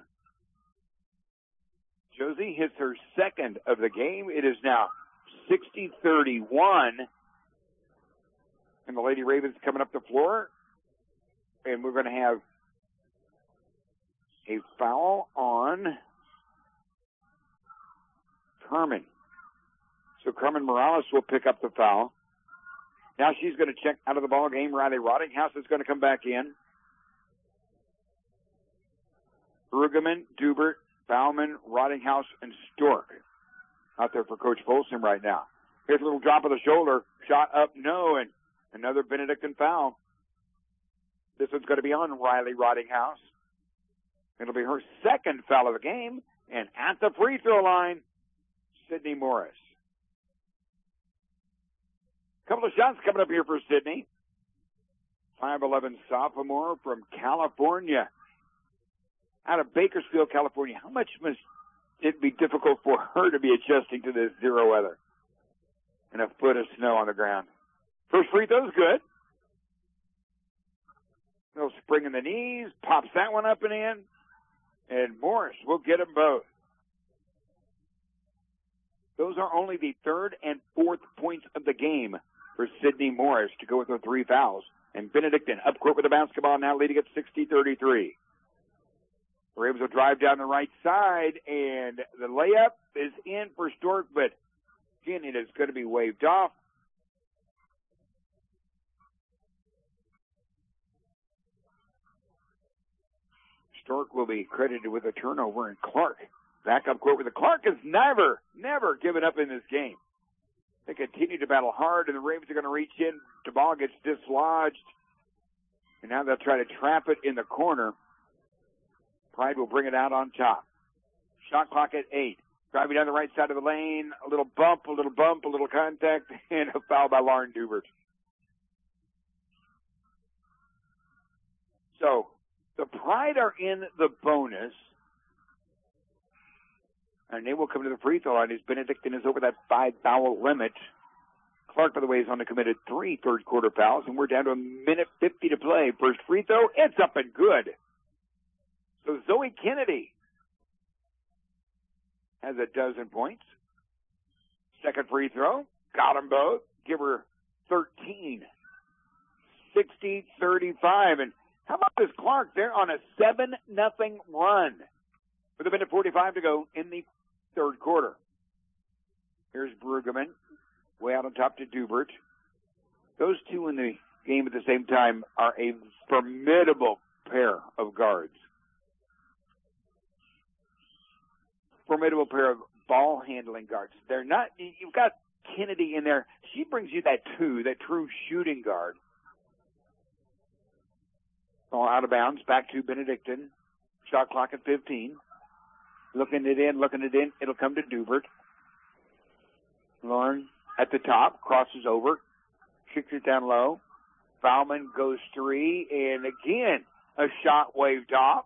Speaker 4: Josie hits her second of the game. It is now 60-31. And the Lady Ravens coming up the floor. And we're going to have a foul on Carmen. So Carmen Morales will pick up the foul. Now she's going to check out of the ball game. Riley Rottinghouse is going to come back in. Brueggemann, Dubert, Bauman, Rottinghouse, and Stork out there for Coach Folsom right now. Here's a little drop of the shoulder. Shot up, no, and another Benedictine foul. This one's going to be on Riley Rottinghouse. It'll be her second foul of the game. And at the free throw line, Sydney Morris. Couple of shots coming up here for Sydney. 5'11" sophomore from California. Out of Bakersfield, California. How much must it be difficult for her to be adjusting to this zero weather? And a foot of snow on the ground. First free throw's good. Little spring in the knees. Pops that one up and in. And Morris will get them both. Those are only the third and fourth points of the game for Sydney Morris to go with her three fouls. And Benedictine up court with the basketball, now leading at 60-33. The Ravens will drive down the right side, and the layup is in for Stork, but again, it is going to be waved off. Stork will be credited with a turnover, and Clark back up court with it. Clark has never given up in this game. They continue to battle hard, and the Ravens are going to reach in. The ball gets dislodged, and now they'll try to trap it in the corner. Pride will bring it out on top. Shot clock at 8. Driving down the right side of the lane. A little bump, a little contact, and a foul by Lauren Dubert. So, the Pride are in the bonus. And they will come to the free throw line as Benedictine is over that 5-foul limit. Clark, by the way, is on the committed 3 third-quarter fouls, and we're down to a minute 50 to play. First free throw, it's up and good. So Zoe Kennedy has 12 points. Second free throw, got them both. Give her 13. 60-35. And how about this Clark? They're on a 7-0 run with a minute 45 to go in the third quarter. Here's Brueggemann, way out on top to Dubert. Those two in the game at the same time are a formidable pair of guards. Formidable pair of ball handling guards. They're not, you've got Kennedy in there. She brings you that true shooting guard. Ball out of bounds, back to Benedictine. Shot clock at 15. Looking it in. It'll come to Dubert. Lauren at the top, crosses over, kicks it down low. Bauman goes 3, and again, a shot waved off.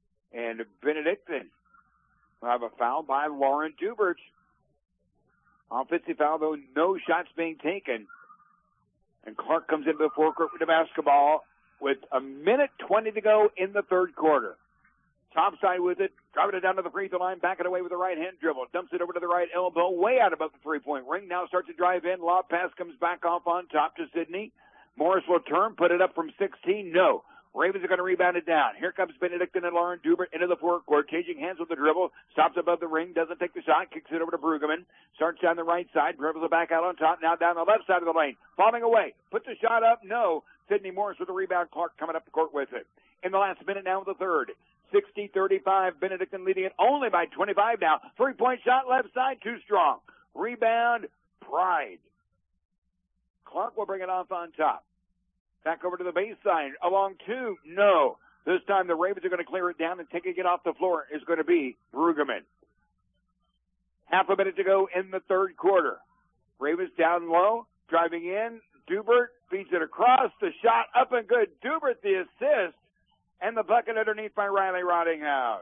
Speaker 4: And Benedictine will have a foul by Lauren Dubert Offensive foul, though, no shots being taken. And Clark comes into the forecourt with the basketball with 1:20 to go in the third quarter. Topside with it, driving it down to the free throw line, backing away with the right-hand dribble. Dumps it over to the right elbow, way out above the three-point ring. Now starts to drive in. Lob pass comes back off on top to Sydney. Morris will turn, put it up from 16. No. Ravens are going to rebound it down. Here comes Benedictine and Lauren Dubert into the forecourt. Changing hands with the dribble. Stops above the ring. Doesn't take the shot. Kicks it over to Brueggemann. Starts down the right side. Dribbles it back out on top. Now down the left side of the lane. Falling away. Puts the shot up. No. Sydney Morris with the rebound. Clark coming up the court with it. In the last minute now of the third. 60-35. Benedictine leading it only by 25 now. 3-point shot left side. Too strong. Rebound. Pride. Clark will bring it off on top. Back over to the baseline. Along two. No. This time the Ravens are going to clear it down and taking it off the floor is going to be Brueggemann. Half a minute to go in the third quarter. Ravens down low. Driving in. Dubert feeds it across. The shot up and good. Dubert the assist. And the bucket underneath by Riley Rottinghouse.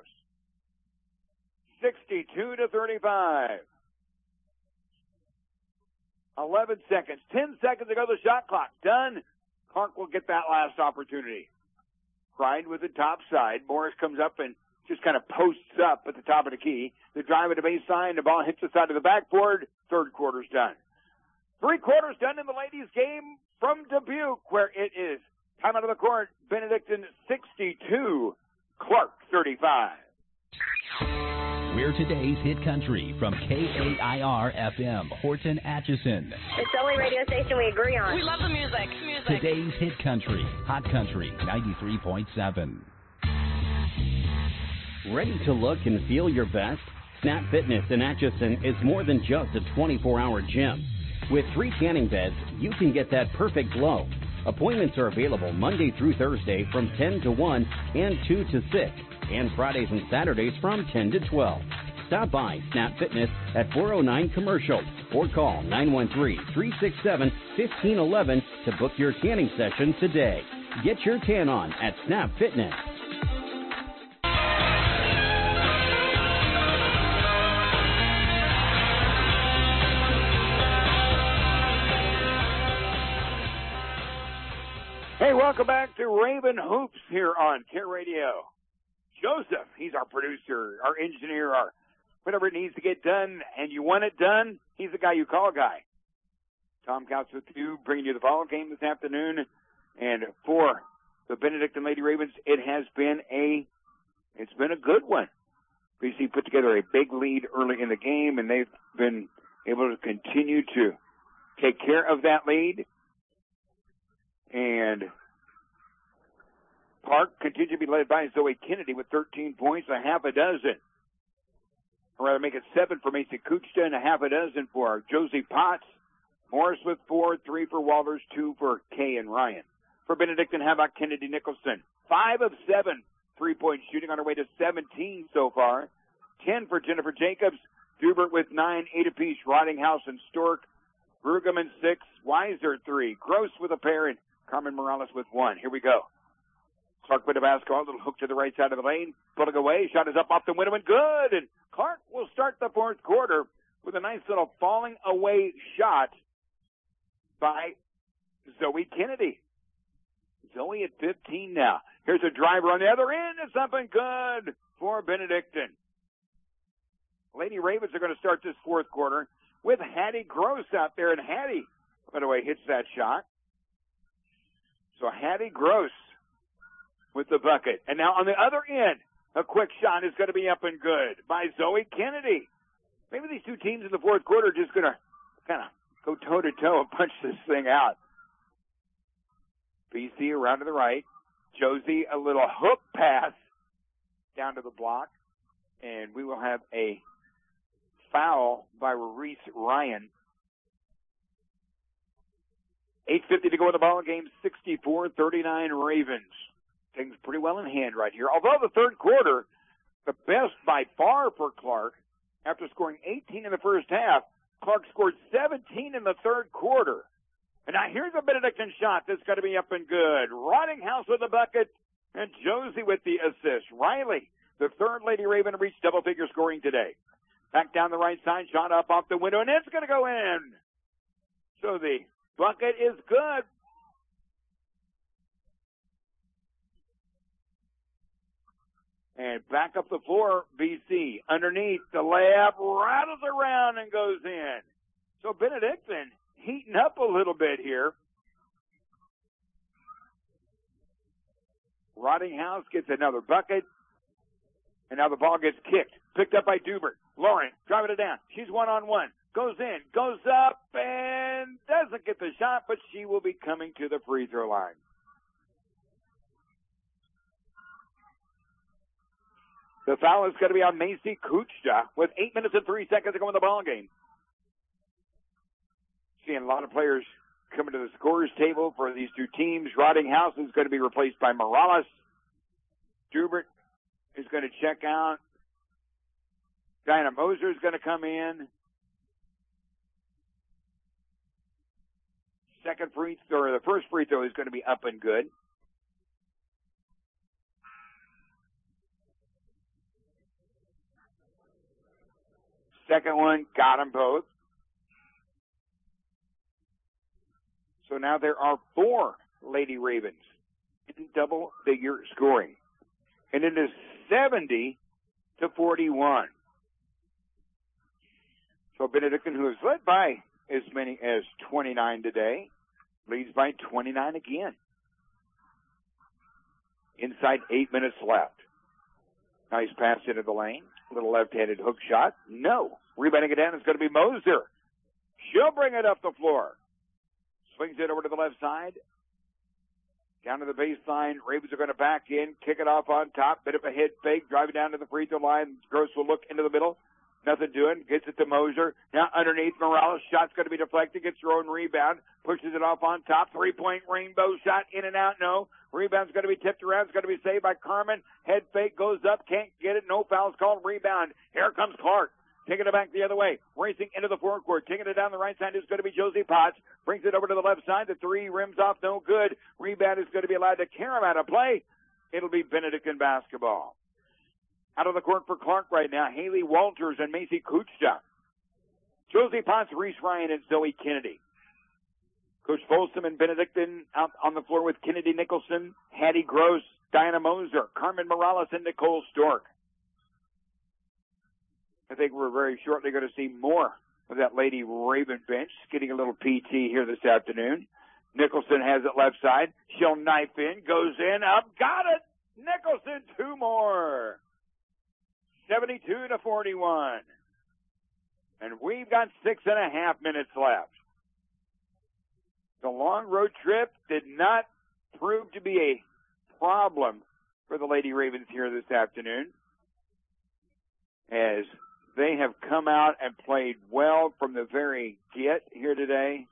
Speaker 4: 62-35. 11 seconds. 10 seconds to go. The shot clock done. Clark will get that last opportunity. Pride with the top side. Morris comes up and just kind of posts up at the top of the key. The drive at the baseline. The ball hits the side of the backboard. Third quarter's done. 3 quarters done in the ladies' game from Dubuque, where it is time out of the court. Benedictine 62, Clark 35.
Speaker 13: We're today's hit country from KAIR-FM, Horton Atchison.
Speaker 14: It's the only radio station we agree on.
Speaker 15: We love the music.
Speaker 13: Today's hit country, Hot Country 93.7.
Speaker 1: Ready to look and feel your best? Snap Fitness in Atchison is more than just a 24-hour gym. With 3 tanning beds, you can get that perfect glow. Appointments are available Monday through Thursday from 10 to 1 and 2 to 6, and Fridays and Saturdays from 10 to 12. Stop by Snap Fitness at 409 Commercial or call 913-367-1511 to book your tanning session today. Get your tan on at Snap Fitness.
Speaker 4: Hey, welcome back to Raven Hoops here on Care Radio. Joseph, he's our producer, our engineer, our whatever it needs to get done, and you want it done, he's the guy you call guy. Tom Couch with you, bringing you the ball game this afternoon. And for the Benedictine Lady Ravens, it's been a good one. BC put together a big lead early in the game, and they've been able to continue to take care of that lead. And Clark continues to be led by Zoe Kennedy with 13 points, a half a dozen. Or rather, make it 7 for Mason Kuchta and a half a dozen for Josie Potts. Morris with 4, 3 for Walters, 2 for Kay and Ryan. For Benedictine, how about Kennedy Nicholson? 5 of 7 3-point shooting on her way to 17 so far. 10 for Jennifer Jacobs. Dubert with 9, 8 apiece. Rottinghouse and Stork. Brueggemann 6. Weiser 3. Gross with a pair, and Carmen Morales with 1. Here we go. Clark with the basketball. Little hook to the right side of the lane. Pulling away. Shot is up off the window and good. And Clark will start the fourth quarter with a nice little falling away shot by Zoe Kennedy. Zoe at 15 now. Here's a driver on the other end. It's up and good for Benedictine. Lady Ravens are going to start this fourth quarter with Hattie Gross out there. And Hattie, by the way, hits that shot. So Hattie Gross with the bucket. And now on the other end, a quick shot is going to be up and good by Zoe Kennedy. Maybe these two teams in the fourth quarter are just going to kind of go toe-to-toe and punch this thing out. BC around to the right. Josie, a little hook pass down to the block. And we will have a foul by Reese Ryan. 8:50 to go in the ball game. 64-39 Ravens. Things pretty well in hand right here. Although the third quarter, the best by far for Clark. After scoring 18 in the first half, Clark scored 17 in the third quarter. And now here's a Benedictine shot that's got to be up and good. Rottinghouse with the bucket, and Josie with the assist. Riley, the third Lady Raven, reached double-figure scoring today. Back down the right side, shot up off the window, and it's going to go in. So the bucket is good. And back up the floor, BC. Underneath, the layup rattles around and goes in. So Benedictine heating up a little bit here. Rottinghouse gets another bucket. And now the ball gets kicked. Picked up by Dubert. Lauren driving it down. She's one-on-one. Goes in. Goes up and doesn't get the shot, but she will be coming to the free throw line. The foul is going to be on Macy Kuchta with 8 minutes and 3 seconds to go in the ball game. Seeing a lot of players coming to the scorers table for these two teams. Rottinghouse is going to be replaced by Morales. Dubert is going to check out. Diana Moser is going to come in. The first free throw is going to be up and good. Second one, got them both. So now there are 4 Lady Ravens in double-figure scoring. And it is 70-41. So Benedictine, who has led by as many as 29 today, leads by 29 again. Inside 8 minutes left. Nice pass into the lane. Little left-handed hook shot. No. Rebounding it down is going to be Moser. She'll bring it up the floor. Swings it over to the left side. Down to the baseline. Ravens are going to back in. Kick it off on top. Bit of a head fake. Driving down to the free throw line. Gross will look into the middle. Nothing doing. Gets it to Moser. Now underneath Morales. Shot's going to be deflected. Gets her own rebound. Pushes it off on top. 3-point rainbow shot. In and out. No. Rebound's going to be tipped around. It's going to be saved by Carmen. Head fake goes up. Can't get it. No foul's called. Rebound. Here comes Clark. Taking it back the other way. Racing into the forecourt. Taking it down the right side is going to be Josie Potts. Brings it over to the left side. The 3 rims off. No good. Rebound is going to be allowed to Karam out of play. It'll be Benedictine basketball. Out of the court for Clark right now, Haley Walters and Macy Kuchta. Josie Potts, Reese Ryan, and Zoe Kennedy. Coach Folsom and Benedictine out on the floor with Kennedy Nicholson, Hattie Gross, Diana Moser, Carmen Morales, and Nicole Stork. I think we're very shortly going to see more of that Lady Raven bench getting a little PT here this afternoon. Nicholson has it left side. She'll knife in, goes in, up, got it! Nicholson, 2 more. 72-41. And we've got 6.5 minutes left. The long road trip did not prove to be a problem for the Lady Ravens here this afternoon, as they have come out and played well from the very get here today.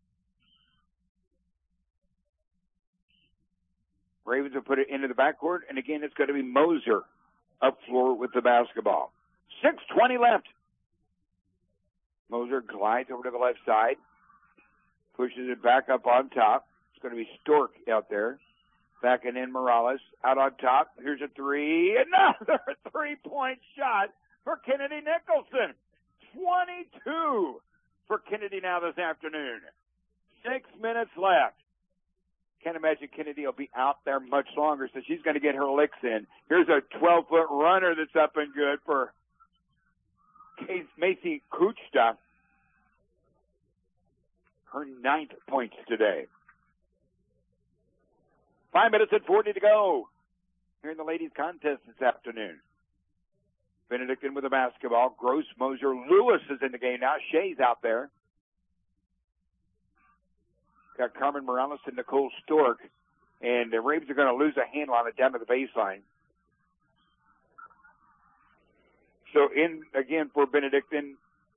Speaker 4: Ravens will put it into the backcourt, and again, it's going to be Moser up floor with the basketball. 6:20 left. Moser glides over to the left side, pushes it back up on top. It's going to be Stork out there. Backing in Morales. Out on top. Here's a 3. Another 3-point shot for Kennedy Nicholson. 22 for Kennedy now this afternoon. 6 minutes left. Can't imagine Kennedy will be out there much longer, so she's going to get her licks in. Here's a 12-foot runner that's up and good for Macy Kuchta. Her 9th points today. 5 minutes and 40 to go here in the ladies' contest this afternoon. Benedictine with the basketball. Gross, Moser, Lewis is in the game now. Shea's out there. Got Carmen Morales and Nicole Stork. And the Ravens are going to lose a handle on it down to the baseline. So in, again, for Benedictine,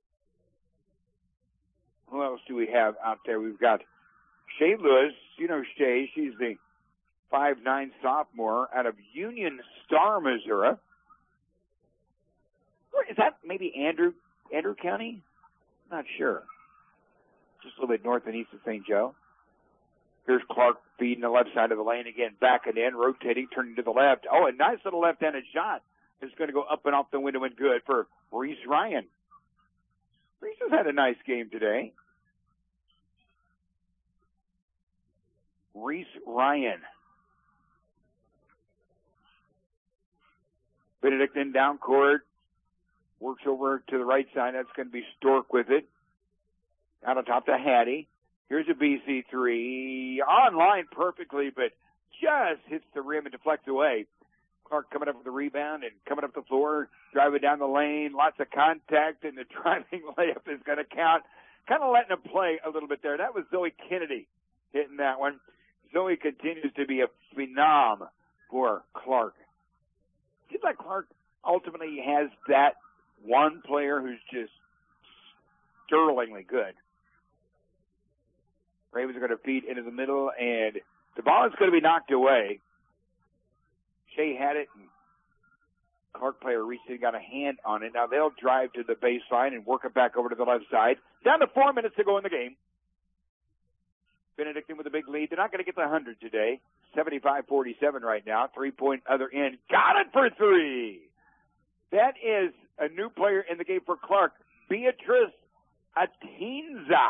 Speaker 4: who else do we have out there? We've got Shea Lewis. You know Shea. She's the 5'9" sophomore out of Union Star, Missouri. Is that maybe Andrew County? Not sure. Just a little bit north and east of St. Joe. Here's Clark feeding the left side of the lane again, backing in, rotating, turning to the left. Oh, a nice little left-handed shot. It's going to go up and off the window and good for Reese Ryan. Reese has had a nice game today. Reese Ryan. Benedictine down court. Works over to the right side. That's going to be Stork with it. Out on top to Hattie. Here's a BC three. Online perfectly, but just hits the rim and deflects away. Clark coming up with the rebound and coming up the floor, driving down the lane. Lots of contact, and the driving layup is going to count. Kind of letting him play a little bit there. That was Zoe Kennedy hitting that one. Zoe continues to be a phenom for Clark. Seems like Clark ultimately has that one player who's just sterlingly good. Ravens are going to feed into the middle, and the ball is going to be knocked away. Shea had it, and Clark player reached in, got a hand on it. Now they'll drive to the baseline and work it back over to the left side. Down to 4 minutes to go in the game. Benedictine with a big lead. They're not going to get the 100 today. 75-47 right now. 3-point other end. Got it for three. That is a new player in the game for Clark. Beatrice Atinza.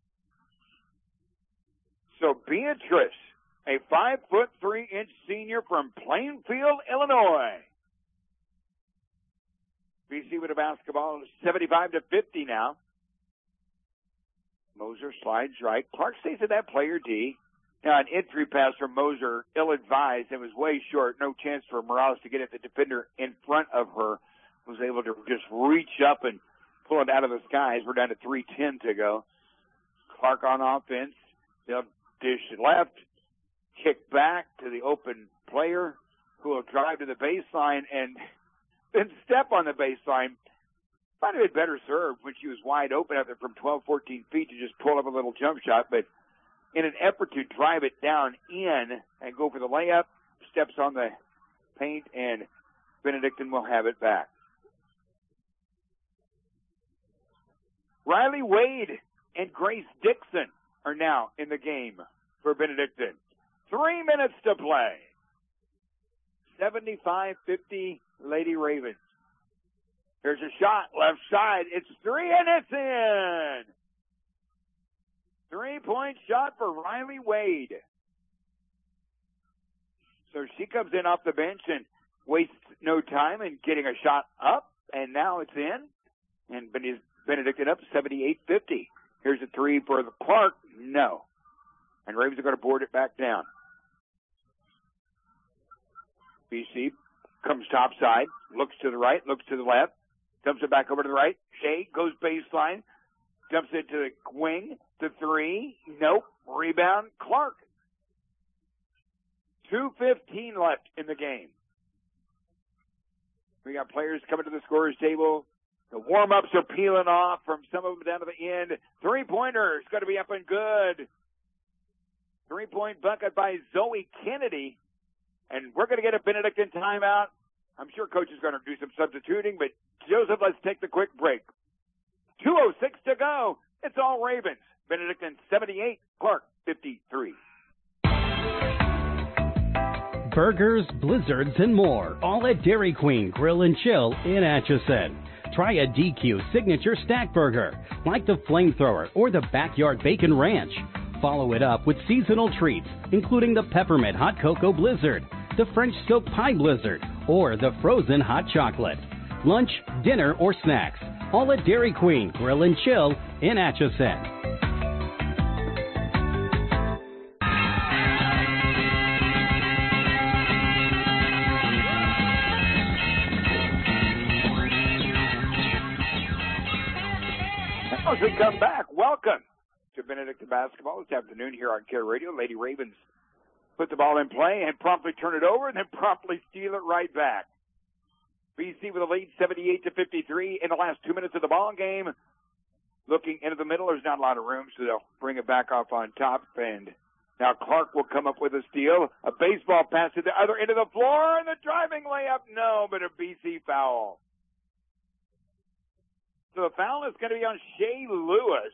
Speaker 4: So Beatrice, a 5'3" senior from Plainfield, Illinois. BC with a basketball, 75-50 now. Moser slides right. Clark stays at that player D. Now an entry pass from Moser, ill-advised, and was way short. No chance for Morales to get at the defender in front of her. Was able to just reach up and pull it out of the skies. We're down to 3:10 to go. Clark on offense. They'll dish left, kick back to the open player who will drive to the baseline and then step on the baseline. Might have been better served when she was wide open out there from 12, 14 feet to just pull up a little jump shot. But in an effort to drive it down in and go for the layup, steps on the paint, and Benedictine will have it back. Riley Wade and Grace Dixon are now in the game for Benedictine. 3 minutes to play. 75-50 Lady Ravens. Here's a shot, left side. It's three, and it's in. 3-point shot for Riley Wade. So she comes in off the bench and wastes no time in getting a shot up, and now it's in. And Benedictine up 78-50. Here's a three for the Clark. No. And Ravens are going to board it back down. BC comes topside, looks to the right, looks to the left, dumps it back over to the right. Shea goes baseline, dumps it to the wing, the three. Nope. Rebound, Clark. 2:15 left in the game. We got players coming to the scorer's table. The warm-ups are peeling off from some of them down to the end. Three-pointer is going to be up and good. 3-point bucket by Zoe Kennedy. And we're going to get a Benedictine timeout. I'm sure Coach is going to do some substituting, but Joseph, let's take the quick break. 2:06 to go. It's all Ravens. Benedictine 78, Clark 53.
Speaker 1: Burgers, blizzards, and more, all at Dairy Queen Grill and Chill in Atchison. Try a DQ Signature Stack Burger, like the Flamethrower or the Backyard Bacon Ranch. Follow it up with seasonal treats, including the Peppermint Hot Cocoa Blizzard, the French Silk Pie Blizzard, or the Frozen Hot Chocolate. Lunch, dinner, or snacks, all at Dairy Queen Grill and Chill in Atchison.
Speaker 4: As we come back, welcome to Benedictine basketball this afternoon here on Care Radio. Lady Ravens put the ball in play and promptly turn it over and then promptly steal it right back. BC with a lead 78-53 in the last 2 minutes of the ball game. Looking into the middle, there's not a lot of room, so they'll bring it back off on top. And now Clark will come up with a steal. A baseball pass to the other end of the floor, and the driving layup, no, but a BC foul. So the foul is going to be on Shea Lewis.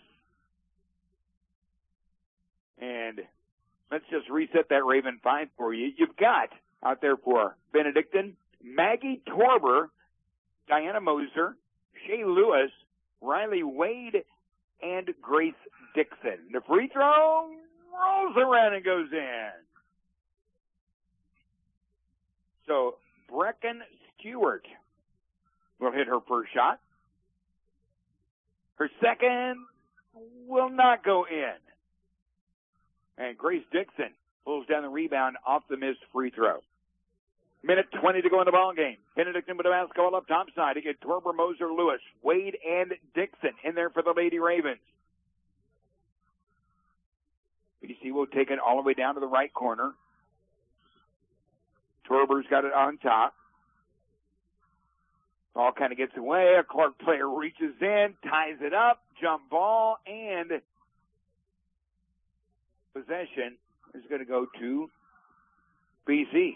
Speaker 4: And let's just reset that Raven 5 for you. You've got out there for Benedictine, Maggie Torber, Diana Moser, Shay Lewis, Riley Wade, and Grace Dixon. The free throw rolls around and goes in. So Brecken Stewart will hit her first shot. Her second will not go in. And Grace Dixon pulls down the rebound off the missed free throw. Minute 20 to go in the ball game. Benedictine with the basketball up top side. Again, Torber, Moser, Lewis, Wade, and Dixon in there for the Lady Ravens. BC will take it all the way down to the right corner. Torber's got it on top. Ball kind of gets away. A Clark player reaches in, ties it up, jump ball, and possession is going to go to BC.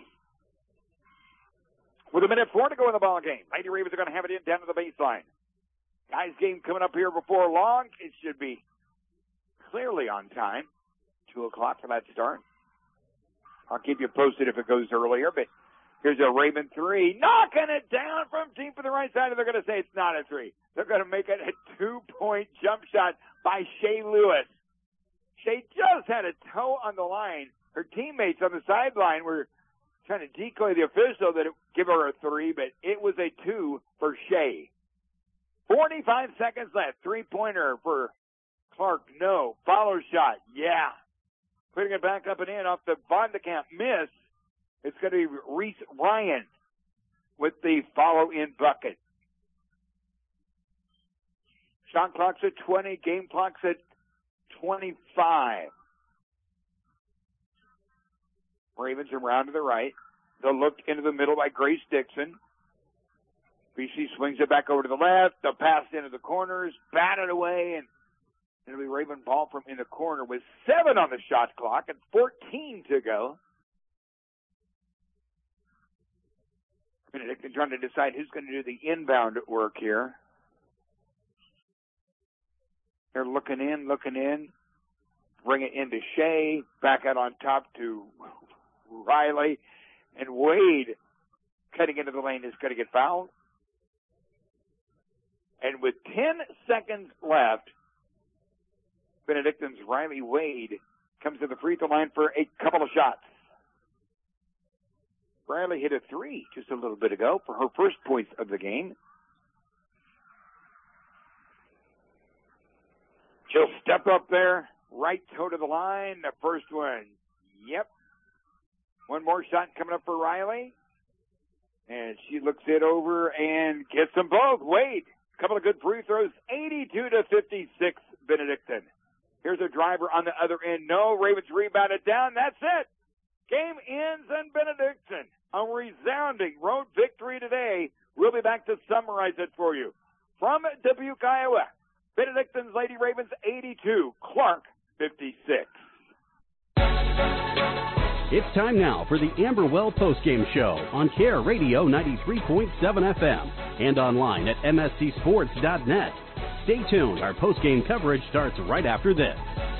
Speaker 4: With 1:04 to go in the ball game, Lady Ravens are going to have it in down to the baseline. Guys game coming up here before long. It should be clearly on time. 2 o'clock for that start. I'll keep you posted if it goes earlier, but here's a Raven three. Knocking it down from deep to the right side, and they're going to say it's not a three. They're going to make it a 2-point jump shot by Shay Lewis. Shay just had a toe on the line. Her teammates on the sideline were trying to decoy the official that it give her a three, but it was a 2 for Shay. 45 seconds left. 3-pointer for Clark. No. Follow shot. Yeah. Putting it back up and in off the Vondekamp miss. It's going to be Reese Ryan with the follow-in bucket. Shot clock's at 20. Game clock's at 25. Ravens around to the right. They'll look into the middle by Grace Dixon. BC swings it back over to the left. The pass into the corners. Batted away, and it'll be Raven ball from in the corner with 7 on the shot clock and 14 to go. Benedictine trying to decide who's going to do the inbound work here. They're looking in. Bring it into Shay. Back out on top to Riley. And Wade cutting into the lane is going to get fouled. And with 10 seconds left, Benedictine's Riley Wade comes to the free throw line for a couple of shots. Riley hit a 3 just a little bit ago for her first points of the game. She'll step up there, right toe to the line. The first one, yep. One more shot coming up for Riley. And she looks it over and gets them both. Wade, a couple of good free throws, 82-56 Benedictine. Here's a driver on the other end. No, Ravens rebounded down. That's it. Game ends in Benedictine. A resounding road victory today. We'll be back to summarize it for you. From Dubuque, Iowa, Benedictine's Lady Ravens 82, Clark 56.
Speaker 1: It's time now for the Amberwell Postgame Show on Care Radio 93.7 FM and online at mscsports.net. Stay tuned. Our postgame coverage starts right after this.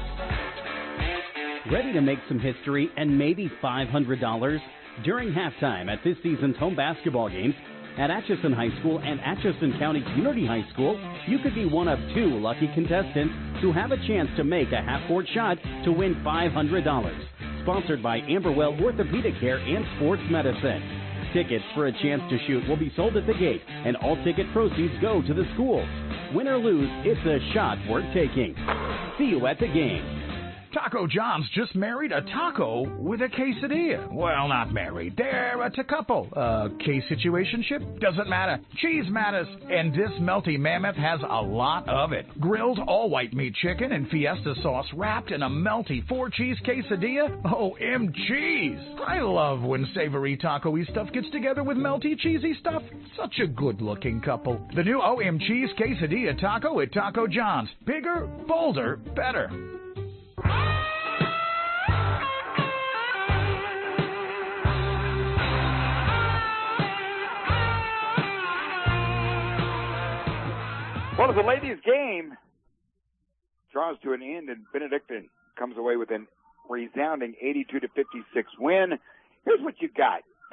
Speaker 1: Ready to make some history and maybe $500? During halftime at this season's home basketball games at Atchison High School and Atchison County Community High School, you could be one of 2 lucky contestants who have a chance to make a half-court shot to win $500. Sponsored by Amberwell Orthopedic Care and Sports Medicine. Tickets for a chance to shoot will be sold at the gate, and all ticket proceeds go to the schools. Win or lose, it's a shot worth taking. See you at the game.
Speaker 5: Taco John's just married a taco with a quesadilla. Well, not married. They're a couple. Case situationship? Doesn't matter. Cheese matters. And this melty mammoth has a lot of it. Grilled all-white meat chicken and fiesta sauce wrapped in a melty 4-cheese quesadilla. OMGs! I love when savory taco-y stuff gets together with melty cheesy stuff. Such a good-looking couple. The new OMGs quesadilla taco at Taco John's. Bigger, bolder, better.
Speaker 4: Well, as the ladies' game draws to an end and Benedictine comes away with a resounding 82-56 win, here's what you got. The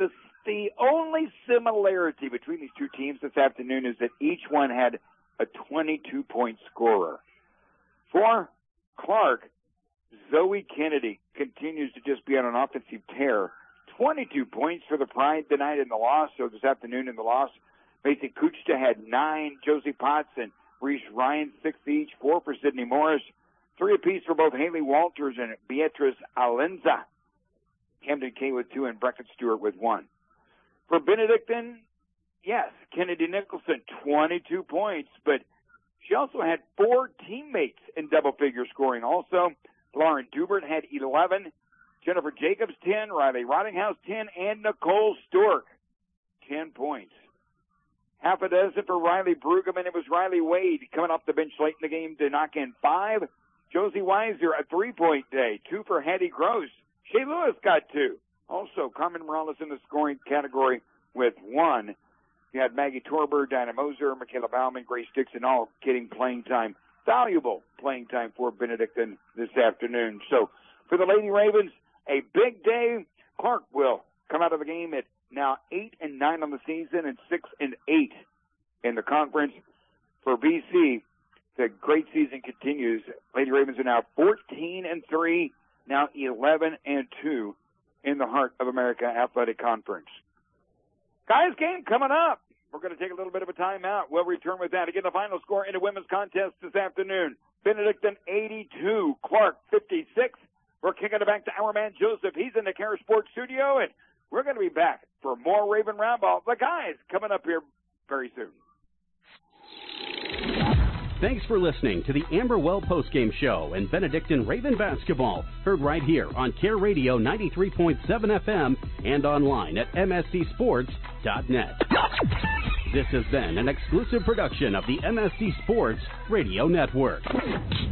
Speaker 4: The only similarity between these two teams this afternoon is that each one had a 22-point scorer. For Clark, Zoe Kennedy continues to just be on an offensive tear. 22 points for the Pride tonight in the loss, so this afternoon in the loss. Macy Kuchta had 9, Josie Potts and Reese Ryan 6 each, 4 for Sydney Morris, 3 apiece for both Haley Walters and Beatrice Alenza. Camden Kay with 2 and Brecken Stewart with 1. For Benedictine, yes, Kennedy Nicholson, 22 points, but she also had 4 teammates in double-figure scoring. Also, Lauren Dubert had 11, Jennifer Jacobs 10, Riley Rottinghouse 10, and Nicole Stork 10 points. Half a dozen for Riley Bruggeman, and it was Riley Wade coming off the bench late in the game to knock in 5. Josie Weiser, a 3-point day, 2 for Hattie Gross. Shea Lewis got 2. Also, Carmen Morales in the scoring category with 1. You had Maggie Torber, Dinah Moser, Michaela Bauman, Grace Dixon, all getting playing time. Valuable playing time for Benedictine this afternoon. So, for the Lady Ravens, a big day. Clark will come out of the game at now 8-9 on the season and 6-8 in the conference. For BC, the great season continues. Lady Ravens are now 14-3, now 11-2 in the Heart of America Athletic Conference. Guys, game coming up. We're going to take a little bit of a timeout. We'll return with that. Again, the final score in the women's contest this afternoon. Benedictine 82, Clark 56. We're kicking it back to our man Joseph. He's in the Care Sports studio, and we're going to be back for more Raven Roundball. The guys coming up here very soon.
Speaker 1: Thanks for listening to the Amber Well Postgame Show and Benedictine Raven Basketball, heard right here on Care Radio 93.7 FM and online at mscsports.net. This has been an exclusive production of the MSC Sports Radio Network.